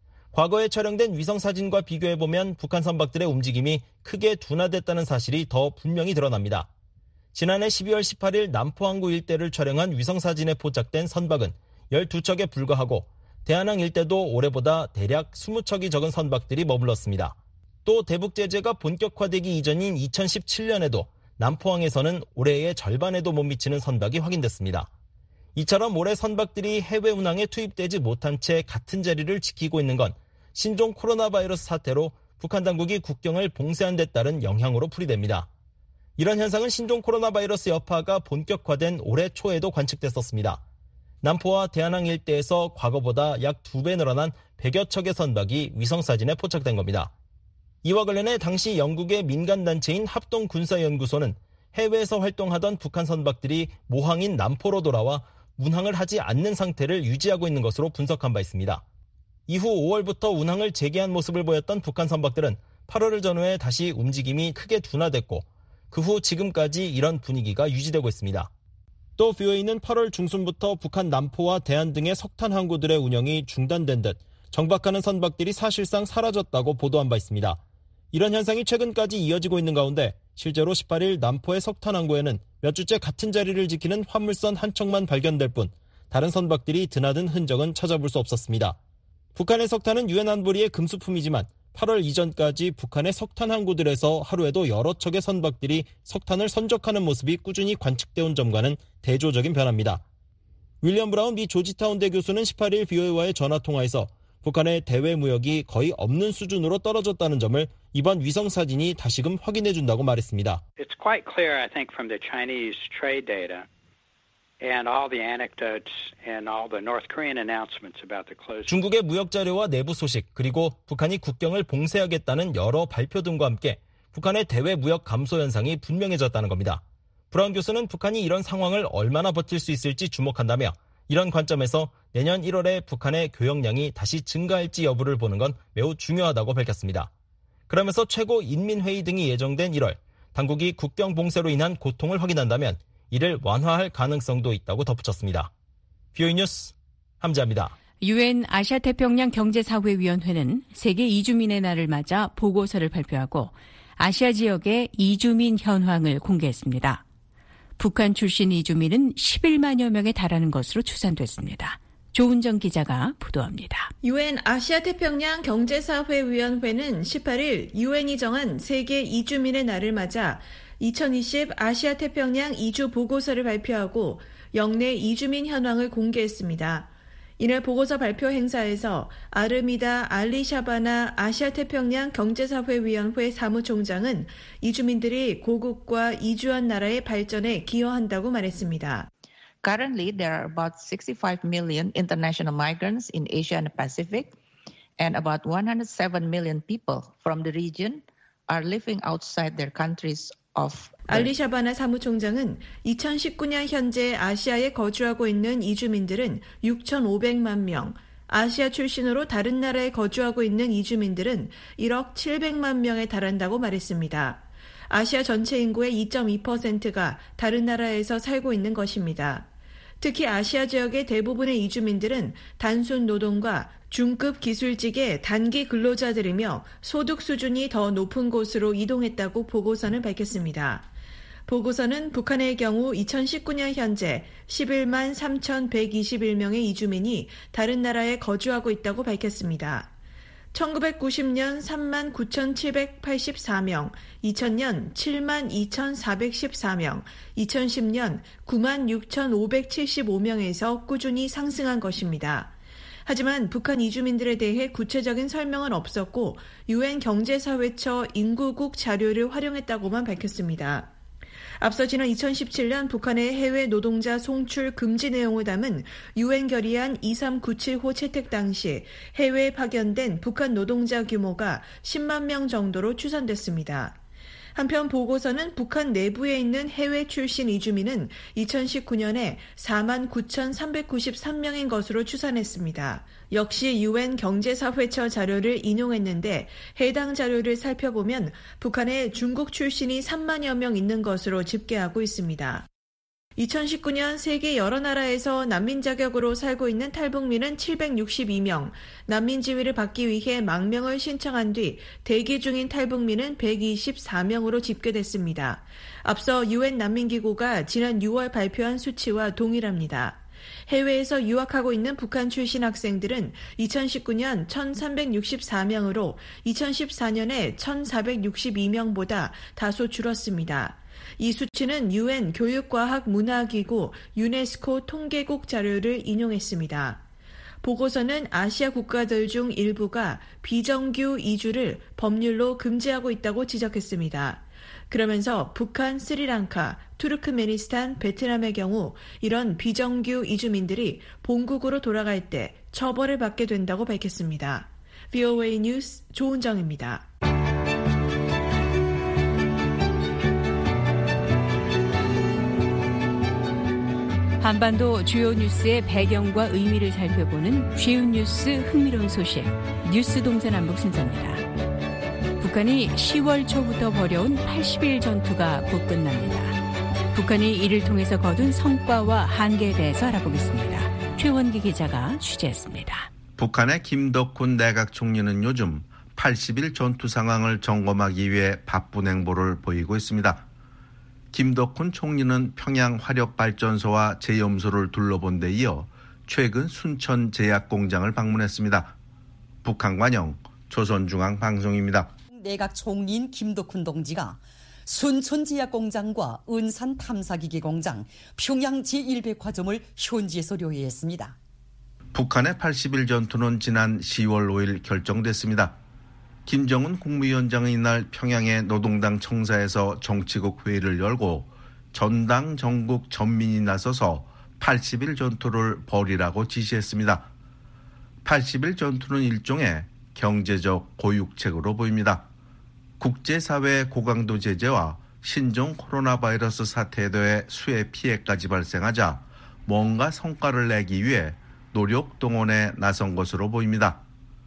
과거에 촬영된 위성사진과 비교해보면 북한 선박들의 움직임이 크게 둔화됐다는 사실이 더 분명히 드러납니다. 지난해 12월 18일 남포항구 일대를 촬영한 위성사진에 포착된 선박은 12척에 불과하고 대한항 일대도 올해보다 대략 20척이 적은 선박들이 머물렀습니다. 또 대북 제재가 본격화되기 이전인 2017년에도 남포항에서는 올해의 절반에도 못 미치는 선박이 확인됐습니다. 이처럼 올해 선박들이 해외 운항에 투입되지 못한 채 같은 자리를 지키고 있는 건 신종 코로나 바이러스 사태로 북한 당국이 국경을 봉쇄한 데 따른 영향으로 풀이됩니다. 이런 현상은 신종 코로나 바이러스 여파가 본격화된 올해 초에도 관측됐었습니다. 남포와 대한항 일대에서 과거보다 약 2배 늘어난 100여 척의 선박이 위성사진에 포착된 겁니다. 이와 관련해 당시 영국의 민간단체인 합동군사연구소는 해외에서 활동하던 북한 선박들이 모항인 남포로 돌아와 운항을 하지 않는 상태를 유지하고 있는 것으로 분석한 바 있습니다. 이후 5월부터 운항을 재개한 모습을 보였던 북한 선박들은 8월을 전후해 다시 움직임이 크게 둔화됐고 그 후 지금까지 이런 분위기가 유지되고 있습니다. 또 VOA는 8월 중순부터 북한 남포와 대한 등의 석탄 항구들의 운영이 중단된 듯 정박하는 선박들이 사실상 사라졌다고 보도한 바 있습니다. 이런 현상이 최근까지 이어지고 있는 가운데 실제로 18일 남포의 석탄 항구에는 몇 주째 같은 자리를 지키는 화물선 한 척만 발견될 뿐 다른 선박들이 드나든 흔적은 찾아볼 수 없었습니다. 북한의 석탄은 유엔 안보리의 금수품이지만 8월 이전까지 북한의 석탄 항구들에서 하루에도 여러 척의 선박들이 석탄을 선적하는 모습이 꾸준히 관측돼 온 점과는 대조적인 변화입니다. 윌리엄 브라운 미 조지타운대 교수는 18일 VOA와의 전화통화에서 북한의 대외 무역이 거의 없는 수준으로 떨어졌다는 점을 이번 위성 사진이 다시금 확인해준다고 말했습니다. It's quite clear, I think, from the Chinese trade data and all the anecdotes and all the North Korean announcements about the closure. 중국의 무역 자료와 내부 소식 그리고 북한이 국경을 봉쇄하겠다는 여러 발표 등과 함께 북한의 대외 무역 감소 현상이 분명해졌다는 겁니다. 브라운 교수는 북한이 이런 상황을 얼마나 버틸 수 있을지 주목한다며 이런 관점에서 내년 1월에 북한의 교역량이 다시 증가할지 여부를 보는 건 매우 중요하다고 밝혔습니다. 그러면서 최고 인민회의 등이 예정된 1월, 당국이 국경 봉쇄로 인한 고통을 확인한다면 이를 완화할 가능성도 있다고 덧붙였습니다. VOA 뉴스 함지아입니다. 유엔 아시아태평양 경제사회위원회는 세계 이주민의 날을 맞아 보고서를 발표하고 아시아 지역의 이주민 현황을 공개했습니다. 북한 출신 이주민은 11만여 명에 달하는 것으로 추산됐습니다. 조은정 기자가 보도합니다. 유엔 아시아태평양 경제사회위원회는 18일 유엔이 정한 세계 이주민의 날을 맞아 2020 아시아태평양 이주 보고서를 발표하고 영내 이주민 현황을 공개했습니다. 이날 보고서 발표 행사에서 아르미다 알리샤바나 아시아태평양 경제사회위원회 사무총장은 이주민들이 고국과 이주한 나라의 발전에 기여한다고 말했습니다. Currently, there are about 65 million international migrants in Asia and the Pacific, and about 107 million people from the region are living outside their countries of 알리샤바나 사무총장은 2019년 현재 아시아에 거주하고 있는 이주민들은 6,500만 명, 아시아 출신으로 다른 나라에 거주하고 있는 이주민들은 1억 700만 명에 달한다고 말했습니다. 아시아 전체 인구의 2.2%가 다른 나라에서 살고 있는 것입니다. 특히 아시아 지역의 대부분의 이주민들은 단순 노동과 중급 기술직의 단기 근로자들이며 소득 수준이 더 높은 곳으로 이동했다고 보고서는 밝혔습니다. 보고서는 북한의 경우 2019년 현재 11만 3,121명의 이주민이 다른 나라에 거주하고 있다고 밝혔습니다. 1990년 3만 9,784명, 2000년 7만 2,414명, 2010년 9만 6,575명에서 꾸준히 상승한 것입니다. 하지만 북한 이주민들에 대해 구체적인 설명은 없었고 유엔 경제사회처 인구국 자료를 활용했다고만 밝혔습니다. 앞서 지난 2017년 북한의 해외 노동자 송출 금지 내용을 담은 유엔 결의안 2397호 채택 당시 해외에 파견된 북한 노동자 규모가 10만 명 정도로 추산됐습니다. 한편 보고서는 북한 내부에 있는 해외 출신 이주민은 2019년에 4만 9,393명인 것으로 추산했습니다. 역시 유엔 경제사회처 자료를 인용했는데 해당 자료를 살펴보면 북한에 중국 출신이 3만여 명 있는 것으로 집계하고 있습니다. 2019년 세계 여러 나라에서 난민 자격으로 살고 있는 탈북민은 762명, 난민 지위를 받기 위해 망명을 신청한 뒤 대기 중인 탈북민은 124명으로 집계됐습니다. 앞서 유엔 난민기구가 지난 6월 발표한 수치와 동일합니다. 해외에서 유학하고 있는 북한 출신 학생들은 2019년 1,364명으로 2014년에 1,462명보다 다소 줄었습니다. 이 수치는 유엔 교육과학문화기구 유네스코 통계국 자료를 인용했습니다. 보고서는 아시아 국가들 중 일부가 비정규 이주를 법률로 금지하고 있다고 지적했습니다. 그러면서 북한, 스리랑카, 투르크메니스탄, 베트남의 경우 이런 비정규 이주민들이 본국으로 돌아갈 때 처벌을 받게 된다고 밝혔습니다. VOA 뉴스 조은정입니다. 한반도 주요 뉴스의 배경과 의미를 살펴보는 쉬운 뉴스 흥미로운 소식, 뉴스 동서남북 순서입니다. 북한이 10월 초부터 벌여온 80일 전투가 곧 끝납니다. 북한이 이를 통해서 거둔 성과와 한계에 대해서 알아보겠습니다. 최원기 기자가 취재했습니다. 북한의 김덕훈 내각 총리는 요즘 80일 전투 상황을 점검하기 위해 바쁜 행보를 보이고 있습니다. 김덕훈 총리는 평양 화력발전소와 제염소를 둘러본 데 이어 최근 순천 제약공장을 방문했습니다. 북한 관영 조선중앙방송입니다. 내각 총리인 김덕훈 동지가 순천 제약공장과 은산 탐사기기 공장, 평양 제1백화점을 현지에서 료해했습니다. 북한의 80일 전투는 지난 10월 5일 결정됐습니다. 김정은 국무위원장은 이날 평양의 노동당 청사에서 정치국 회의를 열고 전당 전국 전민이 나서서 80일 전투를 벌이라고 지시했습니다. 80일 전투는 일종의 경제적 고육책으로 보입니다. 국제사회의 고강도 제재와 신종 코로나 바이러스 사태에 대해 수해 피해까지 발생하자 뭔가 성과를 내기 위해 노력 동원에 나선 것으로 보입니다.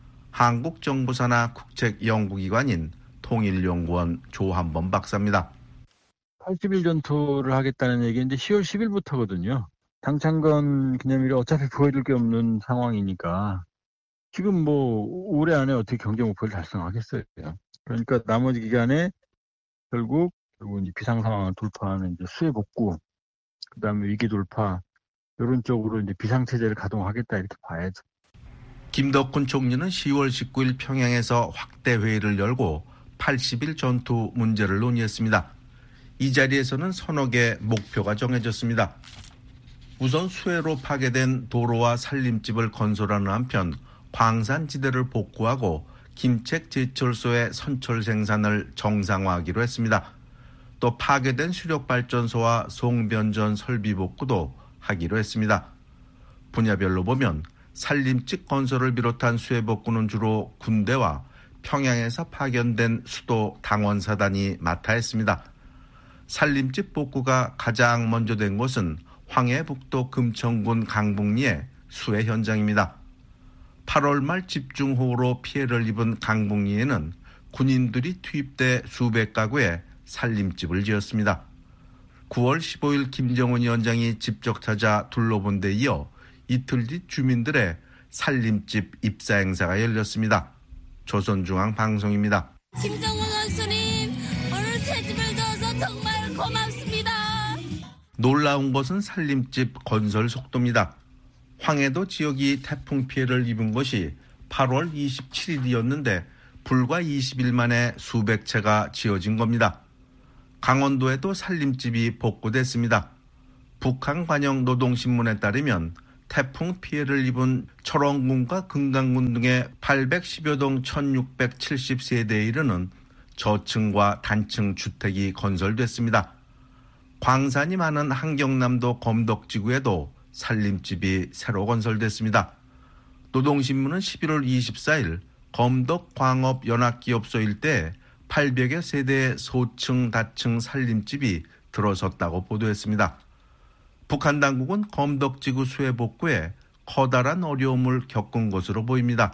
한국정보사나 국책연구기관인 통일연구원 조한범 박사입니다. 80일 전투를 하겠다는 얘기는 이제 10월 10일부터거든요. 당창건 기념일이 어차피 보여줄 게 없는 상황이니까 지금 뭐 올해 안에 어떻게 경제 목표를 달성하겠어요. 그러니까 나머지 기간에 결국 이제 비상 상황을 돌파하는 이제 수해 복구, 그다음에 위기 돌파 이런 쪽으로 이제 비상 체제를 가동하겠다 이렇게 봐야죠. 김덕훈 총리는 10월 19일 평양에서 확대 회의를 열고 80일 전투 문제를 논의했습니다. 이 자리에서는 서너 개 목표가 정해졌습니다. 우선 수해로 파괴된 도로와 산림집을 건설하는 한편 광산지대를 복구하고 김책제철소의 선철 생산을 정상화하기로 했습니다. 또 파괴된 수력발전소와 송변전 설비 복구도 하기로 했습니다. 분야별로 보면 산림집 건설을 비롯한 수해 복구는 주로 군대와 평양에서 파견된 수도 당원사단이 맡아 했습니다. 산림집 복구가 가장 먼저 된 곳은 황해북도 금천군 강북리의 수해 현장입니다. 8월 말 집중호우로 피해를 입은 강북리에는 군인들이 투입돼 수백 가구에 산림집을 지었습니다. 9월 15일 김정은 위원장이 직접 찾아 둘러본 데 이어 이틀 뒤 주민들의 산림집 입사 행사가 열렸습니다. 조선중앙방송입니다. 김정은 원수님, 오늘 새 집을 줘서 정말 고맙습니다. 놀라운 것은 산림집 건설 속도입니다. 황해도 지역이 태풍 피해를 입은 것이 8월 27일이었는데 불과 20일 만에 수백 채가 지어진 겁니다. 강원도에도 산림집이 복구됐습니다. 북한관영노동신문에 따르면 태풍 피해를 입은 철원군과 금강군 등의 810여 동 1670세대에 이르는 저층과 단층 주택이 건설됐습니다. 광산이 많은 한경남도 검덕지구에도 산림집이 새로 건설됐습니다. 노동신문은 11월 24일 검덕광업연합기업소 일대에 800여 세대의 소층, 다층 산림집이 들어섰다고 보도했습니다. 북한 당국은 검덕지구 수해 복구에 커다란 어려움을 겪은 것으로 보입니다.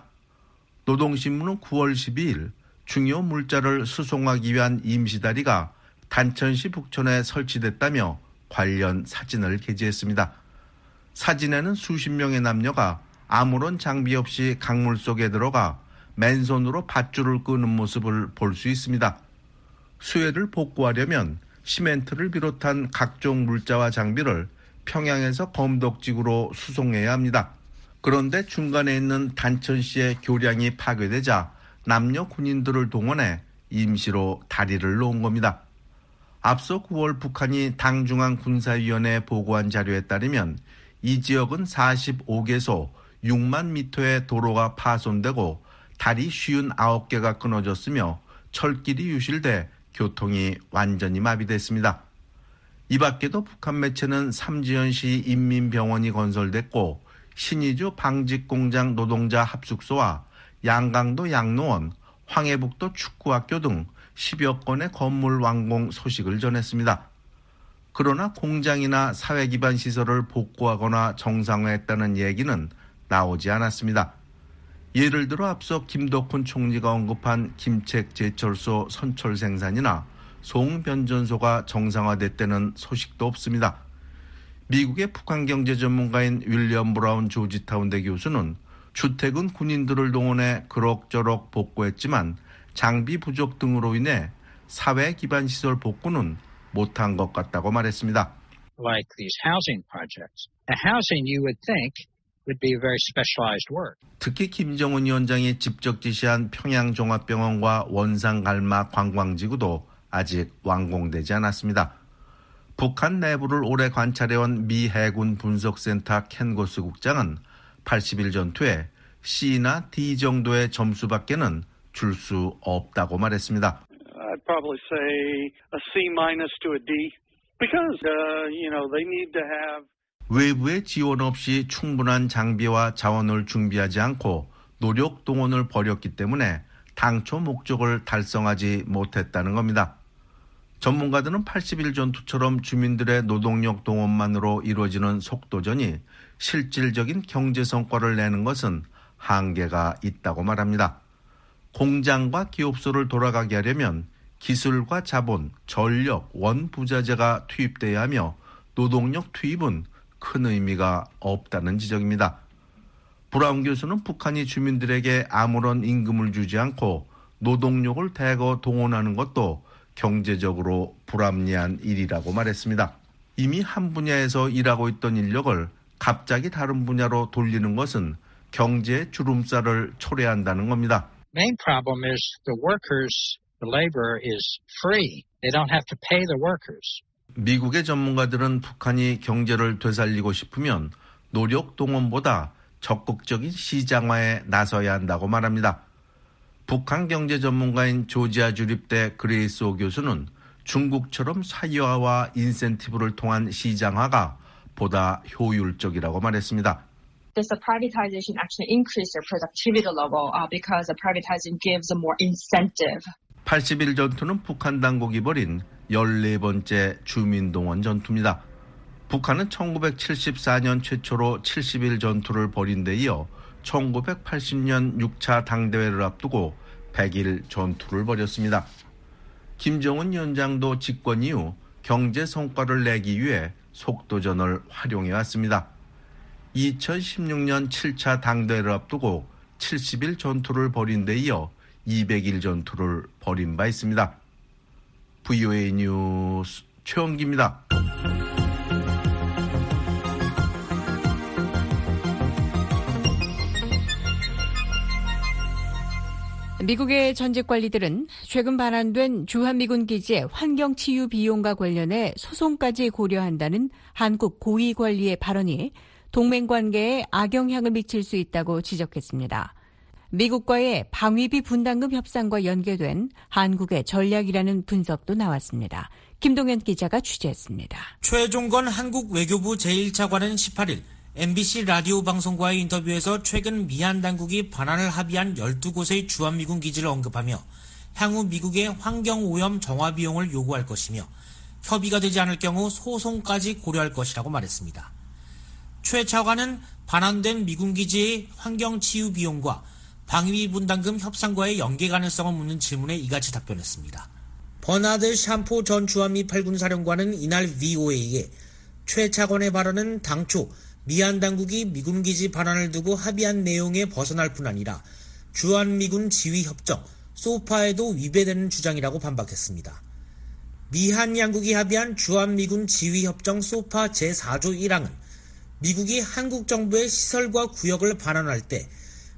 노동신문은 9월 12일 중요 물자를 수송하기 위한 임시다리가 단천시 북촌에 설치됐다며 관련 사진을 게재했습니다. 사진에는 수십 명의 남녀가 아무런 장비 없이 강물 속에 들어가 맨손으로 밧줄을 끄는 모습을 볼 수 있습니다. 수해를 복구하려면 시멘트를 비롯한 각종 물자와 장비를 평양에서 검덕지구로 수송해야 합니다. 그런데 중간에 있는 단천시의 교량이 파괴되자 남녀 군인들을 동원해 임시로 다리를 놓은 겁니다. 앞서 9월 북한이 당중앙군사위원회에 보고한 자료에 따르면 이 지역은 45개소 6만 미터의 도로가 파손되고 다리 59개가 끊어졌으며 철길이 유실돼 교통이 완전히 마비됐습니다. 이 밖에도 북한 매체는 삼지연시 인민병원이 건설됐고 신의주 방직공장 노동자 합숙소와 양강도 양로원, 황해북도 축구학교 등 10여 건의 건물 완공 소식을 전했습니다. 그러나 공장이나 사회기반 시설을 복구하거나 정상화했다는 얘기는 나오지 않았습니다. 예를 들어 앞서 김덕훈 총리가 언급한 김책제철소 선철 생산이나 송변전소가 정상화됐다는 소식도 없습니다. 미국의 북한 경제 전문가인 윌리엄 브라운 조지타운대 교수는 주택은 군인들을 동원해 그럭저럭 복구했지만 장비 부족 등으로 인해 사회 기반 시설 복구는 못한 것 같다고 말했습니다. Like these housing projects. The housing you would think would be very specialized work. 특히 김정은 위원장이 직접 지시한 평양종합병원과 원산갈마 관광지구도 아직 완공되지 않았습니다. 북한 내부를 오래 관찰해온 미 해군 분석센터 켄 고스 국장은 80일 전투에 C나 D 정도의 점수밖에는 줄 수 없다고 말했습니다. I'd probably say a C- to a D because they need to have 외부의 지원 없이 충분한 장비와 자원을 준비하지 않고 노력 동원을 벌였기 때문에 당초 목적을 달성하지 못했다는 겁니다. 전문가들은 80일 전투처럼 주민들의 노동력 동원만으로 이루어지는 속도전이 실질적인 경제 성과를 내는 것은 한계가 있다고 말합니다. 공장과 기업소를 돌아가게 하려면 기술과 자본, 전력, 원부자재가 투입돼야 하며 노동력 투입은 큰 의미가 없다는 지적입니다. 브라운 교수는 북한이 주민들에게 아무런 임금을 주지 않고 노동력을 대거 동원하는 것도 경제적으로 불합리한 일이라고 말했습니다. 이미 한 분야에서 일하고 있던 인력을 갑자기 다른 분야로 돌리는 것은 경제의 주름살을 초래한다는 겁니다. Main problem is the workers, the labor is free. They don't have to pay the workers. 미국의 전문가들은 북한이 경제를 되살리고 싶으면 노력 동원보다 적극적인 시장화에 나서야 한다고 말합니다. 북한 경제 전문가인 조지아 주립대 그레이스 오 교수는 중국처럼 사유화와 인센티브를 통한 시장화가 보다 효율적이라고 말했습니다. Does the privatization actually increase their productivity level because the privatizing gives a more incentive? 80일 전투는 북한 당국이 벌인 14번째 주민동원 전투입니다. 북한은 1974년 최초로 70일 전투를 벌인 데 이어 1980년 6차 당대회를 앞두고 100일 전투를 벌였습니다. 김정은 위원장도 집권 이후 경제 성과를 내기 위해 속도전을 활용해왔습니다. 2016년 7차 당대회를 앞두고 70일 전투를 벌인 데 이어 200일 전투를 벌인 바 있습니다. VOA 뉴스 최원기입니다. 미국의 전직 관리들은 최근 반환된 주한미군 기지의 환경치유 비용과 관련해 소송까지 고려한다는 한국 고위 관리의 발언이 동맹 관계에 악영향을 미칠 수 있다고 지적했습니다. 미국과의 방위비 분담금 협상과 연계된 한국의 전략이라는 분석도 나왔습니다. 김동현 기자가 취재했습니다. 최종건 한국 외교부 제1차관은 18일 MBC 라디오 방송과의 인터뷰에서 최근 미얀 당국이 반환을 합의한 12곳의 주한미군 기지를 언급하며 향후 미국의 환경오염 정화 비용을 요구할 것이며 협의가 되지 않을 경우 소송까지 고려할 것이라고 말했습니다. 최 차관은 반환된 미군 기지의 환경치유 비용과 방위비 분담금 협상과의 연계 가능성을 묻는 질문에 이같이 답변했습니다. 버나드 샴포 전 주한미 8군 사령관은 이날 VOA에 최 차관의 발언은 당초 미얀 당국이 미군 기지 반환을 두고 합의한 내용에 벗어날 뿐 아니라 주한미군 지휘협정 소파에도 위배되는 주장이라고 반박했습니다. 미한 양국이 합의한 주한미군 지휘협정 소파 제4조 1항은 미국이 한국 정부의 시설과 구역을 반환할 때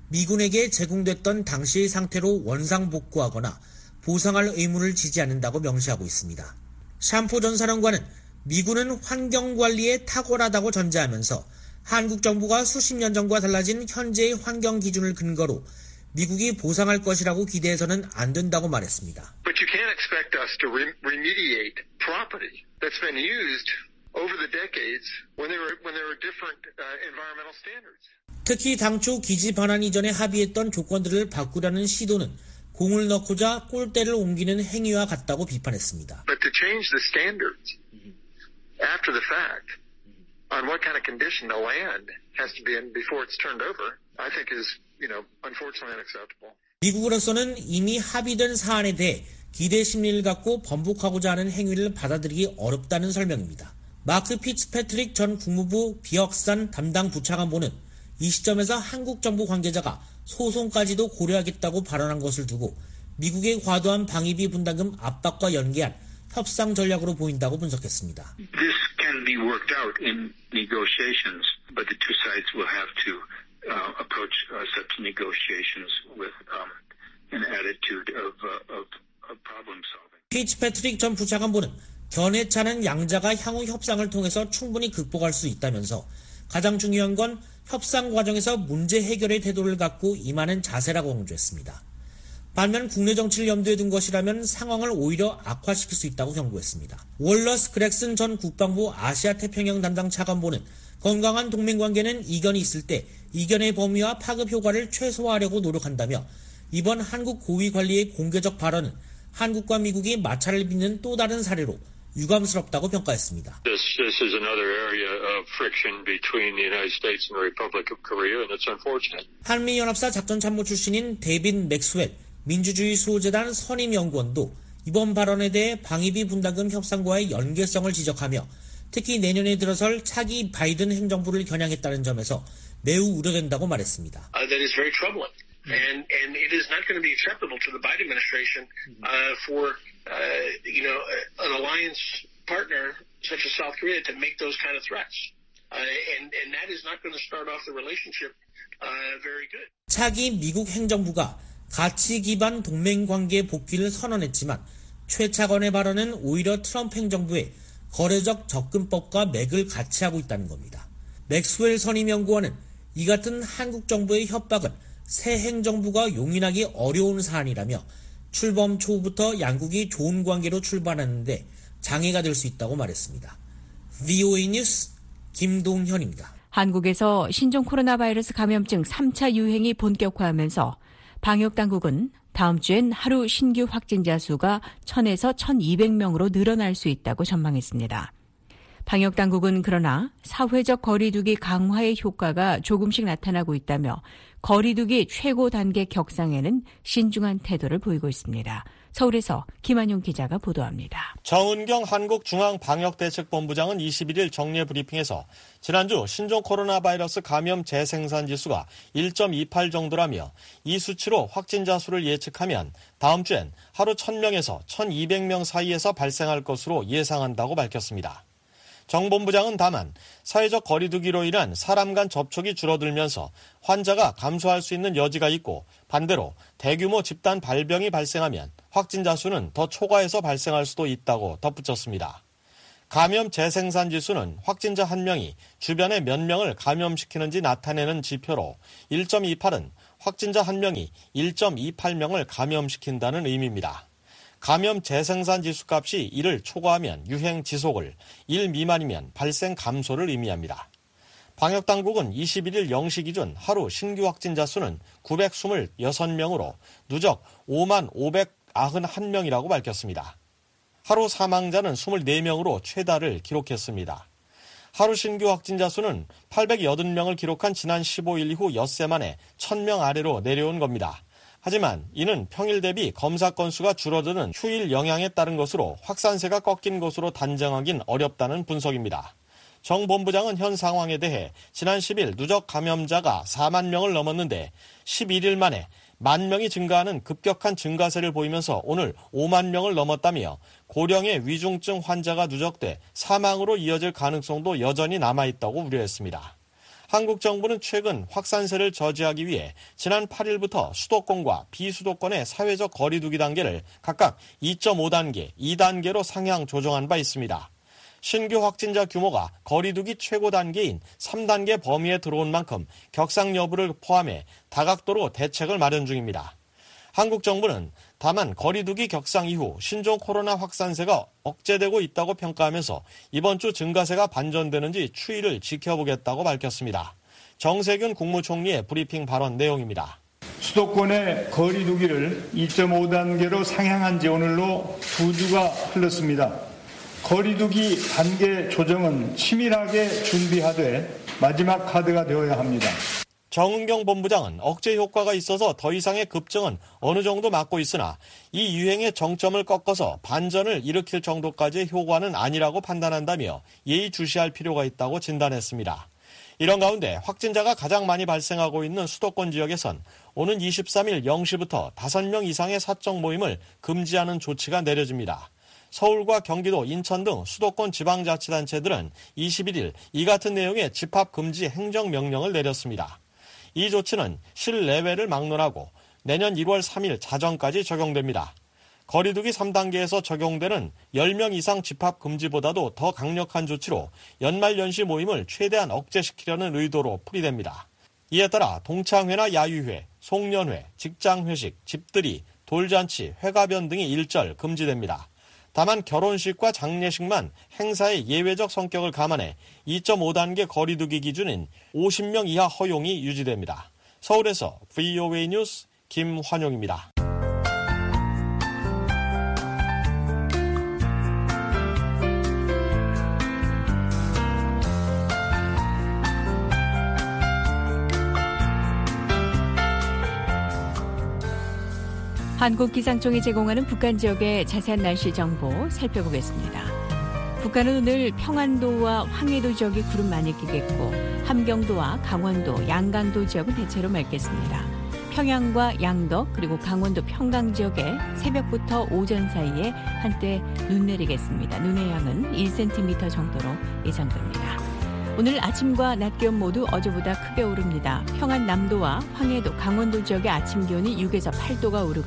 미군에게 제공됐던 당시의 상태로 원상복구하거나 보상할 의무를 지지 않는다고 명시하고 있습니다. 샴포 전 사령관은 미군은 환경관리에 탁월하다고 전제하면서 한국 정부가 수십 년 전과 달라진 현재의 환경 기준을 근거로 미국이 보상할 것이라고 기대해서는 안 된다고 말했습니다. But you can't expect us to remediate property that's been used over the decades when there were different environmental standards. 특히 당초 기지 반환 이전에 합의했던 조건들을 바꾸려는 시도는 공을 넣고자 골대를 옮기는 행위와 같다고 비판했습니다. But to change the standards after the fact on what kind of condition the land has to be in before it's turned over, I think is, unfortunately unacceptable. 미국으로서는 이미 합의된 사안에 대해 기대 심리를 갖고 번복하고자 하는 행위를 받아들이기 어렵다는 설명입니다. 마크 피츠패트릭 전 국무부 비역산 담당 부차관보는 이 시점에서 한국 정부 관계자가 소송까지도 고려하겠다고 발언한 것을 두고 미국의 과도한 방위비 분담금 압박과 연계한 협상 전략으로 보인다고 분석했습니다. This can be worked out in negotiations, but the two sides will have to approach such negotiations with an attitude of problem solving. 피츠패트릭 전 부차관보는 견해차는 양자가 향후 협상을 통해서 충분히 극복할 수 있다면서 가장 중요한 건 협상 과정에서 문제 해결의 태도를 갖고 임하는 자세라고 강조했습니다. 반면 국내 정치를 염두에 둔 것이라면 상황을 오히려 악화시킬 수 있다고 경고했습니다. 월러스 그렉슨 전 국방부 아시아 태평양 담당 차관보는 건강한 동맹관계는 이견이 있을 때 이견의 범위와 파급 효과를 최소화하려고 노력한다며 이번 한국 고위 관리의 공개적 발언은 한국과 미국이 마찰을 빚는 또 다른 사례로 유감스럽다고 평가했습니다. This is another area of friction between the United States and the Republic of Korea, and it's unfortunate. 한미연합사 작전참모 출신인 데이빗 맥스웰 민주주의 수호재단 선임연구원도 이번 발언에 대해 방위비 분담금 협상과의 연계성을 지적하며 특히 내년에 들어설 차기 바이든 행정부를 겨냥했다는 점에서 매우 우려된다고 말했습니다. That is very troubling. And it is not going to be acceptable to the Biden administration for an alliance partner such as South Korea to make those kind of threats. And that is not going to start off the relationship very good. 차기 미국 행정부가 가치 기반 동맹 관계 복귀를 선언했지만 최 차관의 발언은 오히려 트럼프 행정부에 거래적 접근법과 맥을 같이 하고 있다는 겁니다. 맥스웰 선임연구원은 이 같은 한국 정부의 협박은 새 행정부가 용인하기 어려운 사안이라며 출범 초부터 양국이 좋은 관계로 출발하는데 장애가 될 수 있다고 말했습니다. VOA 뉴스 김동현입니다. 한국에서 신종 코로나 바이러스 감염증 3차 유행이 본격화하면서 방역당국은 다음 주엔 하루 신규 확진자 수가 1,000에서 1,200명으로 늘어날 수 있다고 전망했습니다. 방역당국은 그러나 사회적 거리두기 강화의 효과가 조금씩 나타나고 있다며 거리두기 최고 단계 격상에는 신중한 태도를 보이고 있습니다. 서울에서 김한용 기자가 보도합니다. 정은경 한국중앙방역대책본부장은 21일 정례 브리핑에서 지난주 신종 코로나 바이러스 감염 재생산 지수가 1.28 정도라며 이 수치로 확진자 수를 예측하면 다음 주엔 하루 1,000명에서 1,200명 사이에서 발생할 것으로 예상한다고 밝혔습니다. 정 본부장은 다만 사회적 거리두기로 인한 사람 간 접촉이 줄어들면서 환자가 감소할 수 있는 여지가 있고 반대로 대규모 집단 발병이 발생하면 확진자 수는 더 초과해서 발생할 수도 있다고 덧붙였습니다. 감염 재생산 지수는 확진자 한 명이 주변에 몇 명을 감염시키는지 나타내는 지표로 1.28은 확진자 한 명이 1.28명을 감염시킨다는 의미입니다. 감염 재생산 지수 값이 1을 초과하면 유행 지속을, 1 미만이면 발생 감소를 의미합니다. 방역당국은 21일 0시 기준 하루 신규 확진자 수는 926명으로 누적 5만 591명이라고 밝혔습니다. 하루 사망자는 24명으로 최다를 기록했습니다. 하루 신규 확진자 수는 880명을 기록한 지난 15일 이후 엿새 만에 1,000명 아래로 내려온 겁니다. 하지만 이는 평일 대비 검사 건수가 줄어드는 휴일 영향에 따른 것으로 확산세가 꺾인 것으로 단정하긴 어렵다는 분석입니다. 정 본부장은 현 상황에 대해 지난 10일 누적 감염자가 4만 명을 넘었는데 11일 만에 10,000명이 증가하는 급격한 증가세를 보이면서 오늘 5만 명을 넘었다며 고령의 위중증 환자가 누적돼 사망으로 이어질 가능성도 여전히 남아있다고 우려했습니다. 한국 정부는 최근 확산세를 저지하기 위해 지난 8일부터 수도권과 비수도권의 사회적 거리두기 단계를 각각 2.5단계, 2단계로 상향 조정한 바 있습니다. 신규 확진자 규모가 거리두기 최고 단계인 3단계 범위에 들어온 만큼 격상 여부를 포함해 다각도로 대책을 마련 중입니다. 한국 정부는 다만 거리두기 격상 이후 신종 코로나 확산세가 억제되고 있다고 평가하면서 이번 주 증가세가 반전되는지 추이를 지켜보겠다고 밝혔습니다. 정세균 국무총리의 브리핑 발언 내용입니다. 수도권의 거리두기를 2.5단계로 상향한 지 오늘로 2주가 흘렀습니다. 거리두기 단계 조정은 치밀하게 준비하되 마지막 카드가 되어야 합니다. 정은경 본부장은 억제 효과가 있어서 더 이상의 급증은 어느 정도 막고 있으나 이 유행의 정점을 꺾어서 반전을 일으킬 정도까지의 효과는 아니라고 판단한다며 예의주시할 필요가 있다고 진단했습니다. 이런 가운데 확진자가 가장 많이 발생하고 있는 수도권 지역에선 오는 23일 0시부터 5명 이상의 사적 모임을 금지하는 조치가 내려집니다. 서울과 경기도, 인천 등 수도권 지방자치단체들은 21일 이 같은 내용의 집합금지 행정명령을 내렸습니다. 이 조치는 실내외를 막론하고 내년 1월 3일 자정까지 적용됩니다. 거리두기 3단계에서 적용되는 10명 이상 집합 금지보다도 더 강력한 조치로 연말연시 모임을 최대한 억제시키려는 의도로 풀이됩니다. 이에 따라 동창회나 야유회, 송년회, 직장회식, 집들이, 돌잔치, 회가변 등이 일절 금지됩니다. 다만 결혼식과 장례식만 행사의 예외적 성격을 감안해 2.5단계 거리두기 기준인 50명 이하 허용이 유지됩니다. 서울에서 VOA 뉴스 김환용입니다. 한국기상청이 제공하는 북한 지역의 자세한 날씨 정보 살펴보겠습니다. 북한은 오늘 평안도와 황해도 지역에 구름 많이 끼겠고 함경도와 강원도, 양강도 지역은 대체로 맑겠습니다. 평양과 양덕 그리고 강원도 평강 지역에 새벽부터 오전 사이에 한때 눈 내리겠습니다. 눈의 양은 1cm 정도로 예상됩니다. 오늘 아침과 낮 기온 모두 어제보다 크게 오릅니다. 평안 남도와 황해도, 강원도 지역의 아침 기온이 6에서 8도가 오르고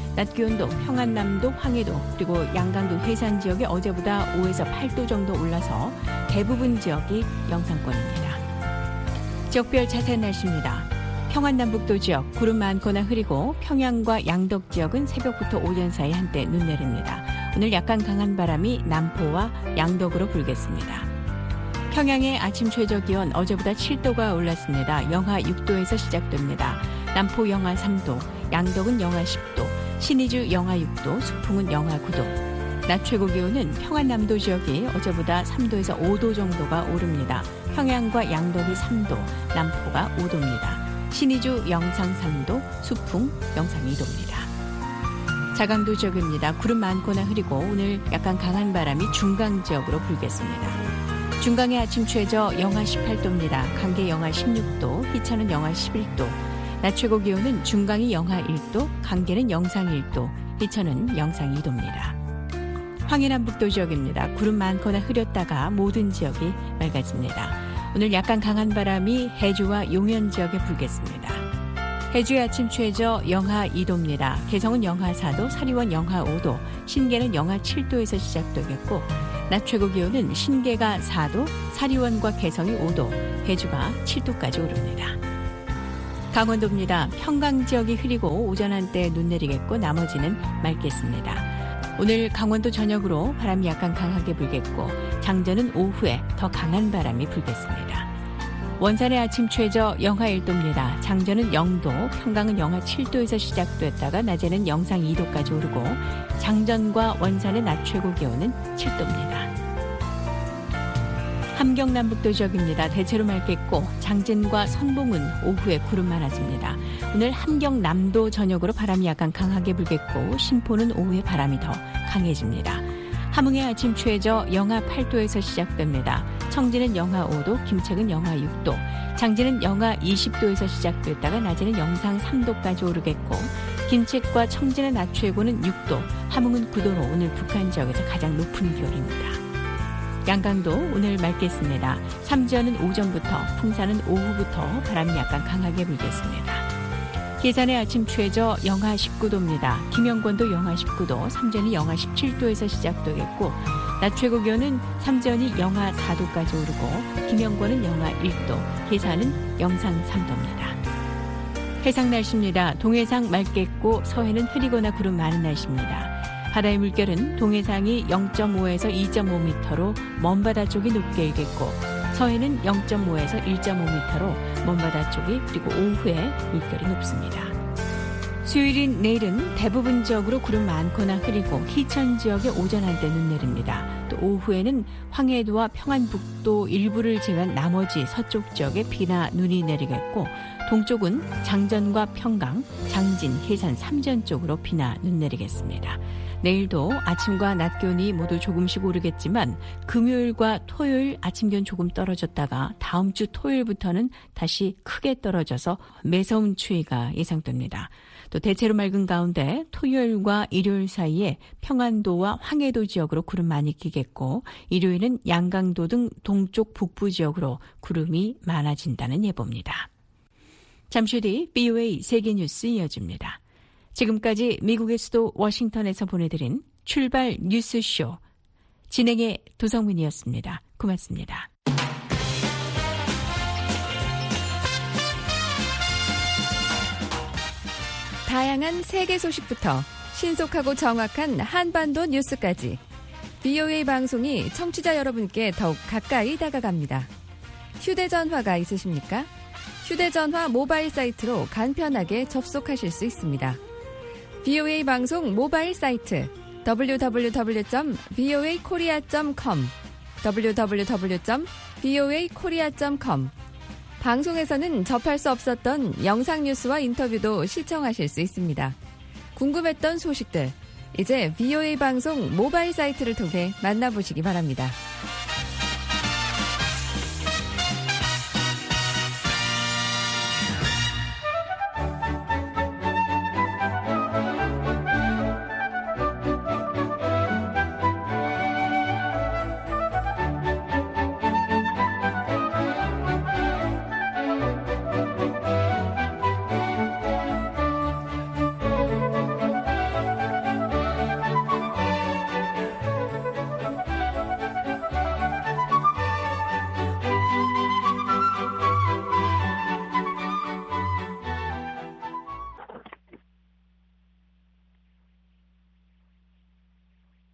낮 기온도 평안남도, 황해도 그리고 양강도 해산 지역에 어제보다 5에서 8도 정도 올라서 대부분 지역이 영상권입니다. 지역별 자세한 날씨입니다. 평안남북도 지역 구름 많거나 흐리고 평양과 양덕 지역은 새벽부터 오전 사이 한때 눈 내립니다. 오늘 약간 강한 바람이 남포와 양덕으로 불겠습니다. 평양의 아침 최저 기온 어제보다 7도가 올랐습니다. 영하 6도에서 시작됩니다. 남포 영하 3도, 양덕은 영하 10도, 신의주 영하 6도, 수풍은 영하 9도. 낮 최고 기온은 평안남도 지역이 어제보다 3도에서 5도 정도가 오릅니다. 평양과 양덕이 3도, 남포가 5도입니다. 신의주 영상 3도, 수풍 영상 2도입니다. 자강도 지역입니다. 구름 많거나 흐리고 오늘 약간 강한 바람이 중강 지역으로 불겠습니다. 중강의 아침 최저 영하 18도입니다. 강계 영하 16도, 희천은 영하 11도. 낮 최고 기온은 중강이 영하 1도, 강계는 영상 1도, 희천은 영상 2도입니다. 황해남북도 지역입니다. 구름 많거나 흐렸다가 모든 지역이 맑아집니다. 오늘 약간 강한 바람이 해주와 용현 지역에 불겠습니다. 해주의 아침 최저 영하 2도입니다. 개성은 영하 4도, 사리원 영하 5도, 신계는 영하 7도에서 시작되겠고 낮 최고 기온은 신계가 4도, 사리원과 개성이 5도, 해주가 7도까지 오릅니다. 강원도입니다. 평강 지역이 흐리고 오전 한때 눈 내리겠고 나머지는 맑겠습니다. 오늘 강원도 전역으로 바람이 약간 강하게 불겠고 장전은 오후에 더 강한 바람이 불겠습니다. 원산의 아침 최저 영하 1도입니다. 장전은 0도, 평강은 영하 7도에서 시작됐다가 낮에는 영상 2도까지 오르고 장전과 원산의 낮 최고 기온은 7도입니다. 함경남북도 지역입니다. 대체로 맑겠고 장진과 선봉은 오후에 구름 많아집니다. 오늘 함경남도 전역으로 바람이 약간 강하게 불겠고 신포는 오후에 바람이 더 강해집니다. 함흥의 아침 최저 영하 8도에서 시작됩니다. 청진은 영하 5도, 김책은 영하 6도, 장진은 영하 20도에서 시작됐다가 낮에는 영상 3도까지 오르겠고 김책과 청진의 낮 최고는 6도, 함흥은 9도로 오늘 북한 지역에서 가장 높은 기온입니다. 양강도 오늘 맑겠습니다. 삼지연은 오전부터, 풍산은 오후부터 바람이 약간 강하게 불겠습니다. 계산의 아침 최저 영하 19도입니다. 김영권도 영하 19도, 삼전이 영하 17도에서 시작되겠고 낮 최고 기온은 삼전이 영하 4도까지 오르고 김영권은 영하 1도, 계산은 영상 3도입니다. 해상 날씨입니다. 동해상 맑겠고 서해는 흐리거나 구름 많은 날씨입니다. 바다의 물결은 동해상이 0.5에서 2.5m로 먼바다 쪽이 높게 일겠고 서해는 0.5에서 1.5m로 먼바다 쪽이 그리고 오후에 물결이 높습니다. 수요일인 내일은 대부분 지역으로 구름 많거나 흐리고 희천 지역에 오전 한때 눈 내립니다. 또 오후에는 황해도와 평안북도 일부를 제외한 나머지 서쪽 지역에 비나 눈이 내리겠고 동쪽은 장전과 평강, 장진, 해산, 삼전 쪽으로 비나 눈 내리겠습니다. 내일도 아침과 낮 기온이 모두 조금씩 오르겠지만 금요일과 토요일 아침 기온 조금 떨어졌다가 다음 주 토요일부터는 다시 크게 떨어져서 매서운 추위가 예상됩니다. 또 대체로 맑은 가운데 토요일과 일요일 사이에 평안도와 황해도 지역으로 구름 많이 끼겠고 일요일은 양강도 등 동쪽 북부 지역으로 구름이 많아진다는 예보입니다. 잠시 뒤 BOA 세계뉴스 이어집니다. 지금까지 미국의 수도 워싱턴에서 보내드린 출발 뉴스쇼 진행의 도성민이었습니다. 고맙습니다. 다양한 세계 소식부터 신속하고 정확한 한반도 뉴스까지 BOA 방송이 청취자 여러분께 더욱 가까이 다가갑니다. 휴대전화가 있으십니까? 휴대전화 모바일 사이트로 간편하게 접속하실 수 있습니다. BOA 방송 모바일 사이트 www.voakorea.com www.voakorea.com 방송에서는 접할 수 없었던 영상 뉴스와 인터뷰도 시청하실 수 있습니다. 궁금했던 소식들, 이제 BOA 방송 모바일 사이트를 통해 만나보시기 바랍니다.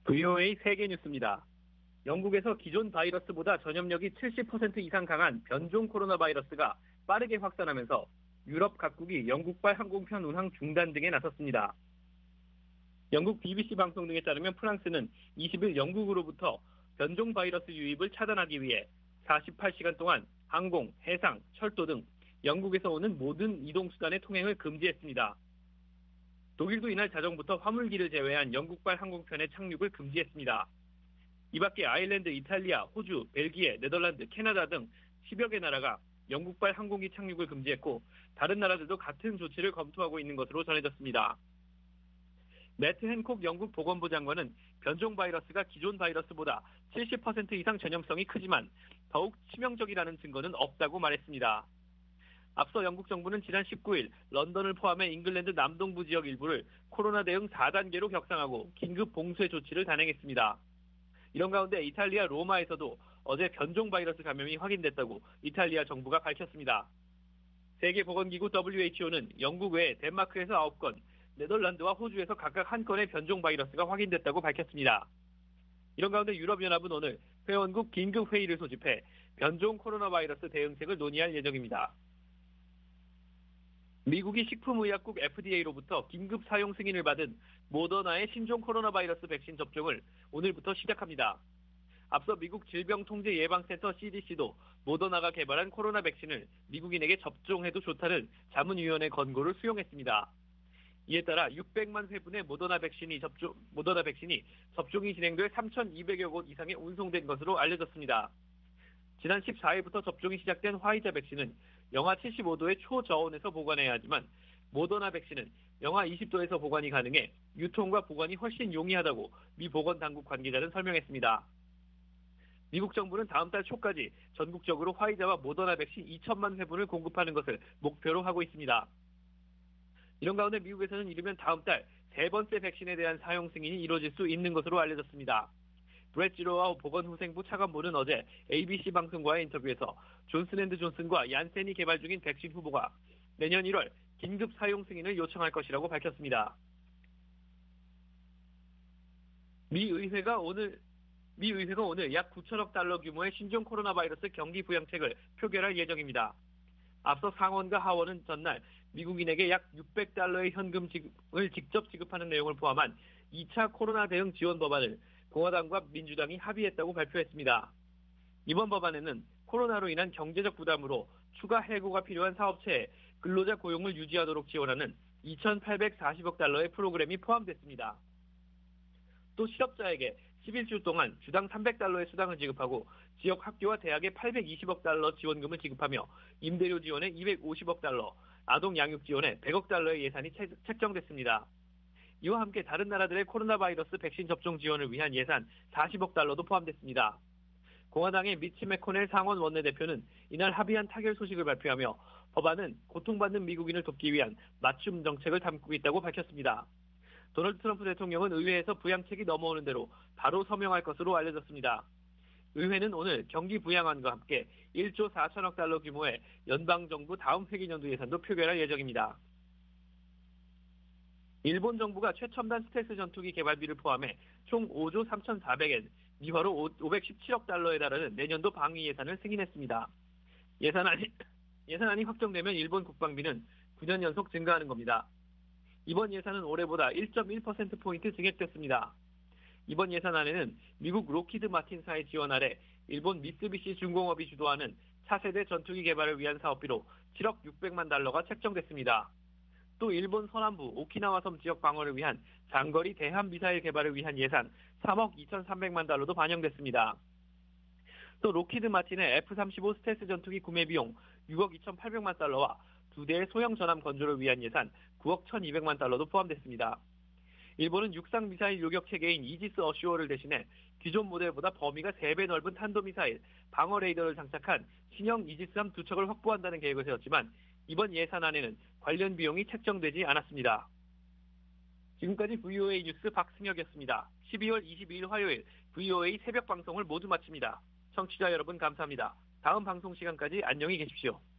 VOA 세계 뉴스입니다. 영국에서 기존 바이러스보다 전염력이 70% 이상 강한 변종 코로나 바이러스가 빠르게 확산하면서 유럽 각국이 영국발 항공편 운항 중단 등에 나섰습니다. 영국 BBC 방송 등에 따르면 프랑스는 20일 영국으로부터 변종 바이러스 유입을 차단하기 위해 48시간 동안 항공, 해상, 철도 등 영국에서 오는 모든 이동수단의 통행을 금지했습니다. 독일도 이날 자정부터 화물기를 제외한 영국발 항공편의 착륙을 금지했습니다. 이 밖에 아일랜드, 이탈리아, 호주, 벨기에, 네덜란드, 캐나다 등 10여 개 나라가 영국발 항공기 착륙을 금지했고 다른 나라들도 같은 조치를 검토하고 있는 것으로 전해졌습니다. 매트 헨콕 영국 보건부 장관은 변종 바이러스가 기존 바이러스보다 70% 이상 전염성이 크지만 더욱 치명적이라는 증거는 없다고 말했습니다. 앞서 영국 정부는 지난 19일 런던을 포함해 잉글랜드 남동부 지역 일부를 코로나 대응 4단계로 격상하고 긴급 봉쇄 조치를 단행했습니다. 이런 가운데 이탈리아 로마에서도 어제 변종 바이러스 감염이 확인됐다고 이탈리아 정부가 밝혔습니다. 세계보건기구 WHO는 영국 외에 덴마크에서 9건, 네덜란드와 호주에서 각각 1건의 변종 바이러스가 확인됐다고 밝혔습니다. 이런 가운데 유럽연합은 오늘 회원국 긴급회의를 소집해 변종 코로나 바이러스 대응책을 논의할 예정입니다. 미국이 식품의약국 FDA로부터 긴급 사용 승인을 받은 모더나의 신종 코로나 바이러스 백신 접종을 오늘부터 시작합니다. 앞서 미국 질병통제예방센터 CDC도 모더나가 개발한 코로나 백신을 미국인에게 접종해도 좋다는 자문위원회 권고를 수용했습니다. 이에 따라 600만 회분의 모더나 백신이 접종이 진행돼 3,200여 곳 이상에 운송된 것으로 알려졌습니다. 지난 14일부터 접종이 시작된 화이자 백신은 영하 75도의 초저온에서 보관해야 하지만 모더나 백신은 영하 20도에서 보관이 가능해 유통과 보관이 훨씬 용이하다고 미 보건당국 관계자는 설명했습니다. 미국 정부는 다음 달 초까지 전국적으로 화이자와 모더나 백신 2천만 회분을 공급하는 것을 목표로 하고 있습니다. 이런 가운데 미국에서는 이르면 다음 달 세 번째 백신에 대한 사용 승인이 이루어질 수 있는 것으로 알려졌습니다. 브렛 지로와 보건후생부 차관보는 어제 ABC 방송과의 인터뷰에서 존슨앤드존슨과 얀센이 개발 중인 백신 후보가 내년 1월 긴급 사용 승인을 요청할 것이라고 밝혔습니다. 미 의회가 오늘 약 9천억 달러 규모의 신종 코로나 바이러스 경기 부양책을 표결할 예정입니다. 앞서 상원과 하원은 전날 미국인에게 약 600달러의 현금을 직접 지급하는 내용을 포함한 2차 코로나 대응 지원 법안을 공화당과 민주당이 합의했다고 발표했습니다. 이번 법안에는 코로나로 인한 경제적 부담으로 추가 해고가 필요한 사업체에 근로자 고용을 유지하도록 지원하는 2,840억 달러의 프로그램이 포함됐습니다. 또 실업자에게 11주 동안 주당 300달러의 수당을 지급하고 지역 학교와 대학에 820억 달러 지원금을 지급하며 임대료 지원에 250억 달러, 아동 양육 지원에 100억 달러의 예산이 책정됐습니다. 이와 함께 다른 나라들의 코로나 바이러스 백신 접종 지원을 위한 예산 40억 달러도 포함됐습니다. 공화당의 미치 매코넬 상원 원내대표는 이날 합의한 타결 소식을 발표하며 법안은 고통받는 미국인을 돕기 위한 맞춤 정책을 담고 있다고 밝혔습니다. 도널드 트럼프 대통령은 의회에서 부양책이 넘어오는 대로 바로 서명할 것으로 알려졌습니다. 의회는 오늘 경기 부양안과 함께 1조 4천억 달러 규모의 연방정부 다음 회기년도 예산도 표결할 예정입니다. 일본 정부가 최첨단 스텔스 전투기 개발비를 포함해 총 5조 3,400엔, 미화로 517억 달러에 달하는 내년도 방위 예산을 승인했습니다. 예산안이 확정되면 일본 국방비는 9년 연속 증가하는 겁니다. 이번 예산은 올해보다 1.1%포인트 증액됐습니다. 이번 예산안에는 미국 로키드 마틴사의 지원 아래 일본 미쓰비시 중공업이 주도하는 차세대 전투기 개발을 위한 사업비로 7억 600만 달러가 책정됐습니다. 또 일본 서남부 오키나와 섬 지역 방어를 위한 장거리 대함 미사일 개발을 위한 예산 3억 2,300만 달러도 반영됐습니다. 또 로키드 마틴의 F-35 스텔스 전투기 구매 비용 6억 2,800만 달러와 2대의 소형 전함 건조를 위한 예산 9억 1,200만 달러도 포함됐습니다. 일본은 육상 미사일 요격 체계인 이지스 어슈어를 대신해 기존 모델보다 범위가 3배 넓은 탄도미사일, 방어 레이더를 장착한 신형 이지스함 2척을 확보한다는 계획을 세웠지만 이번 예산안에는 관련 비용이 책정되지 않았습니다. 지금까지 VOA 뉴스 박승혁이었습니다. 12월 22일 화요일 VOA 새벽 방송을 모두 마칩니다. 청취자 여러분 감사합니다. 다음 방송 시간까지 안녕히 계십시오.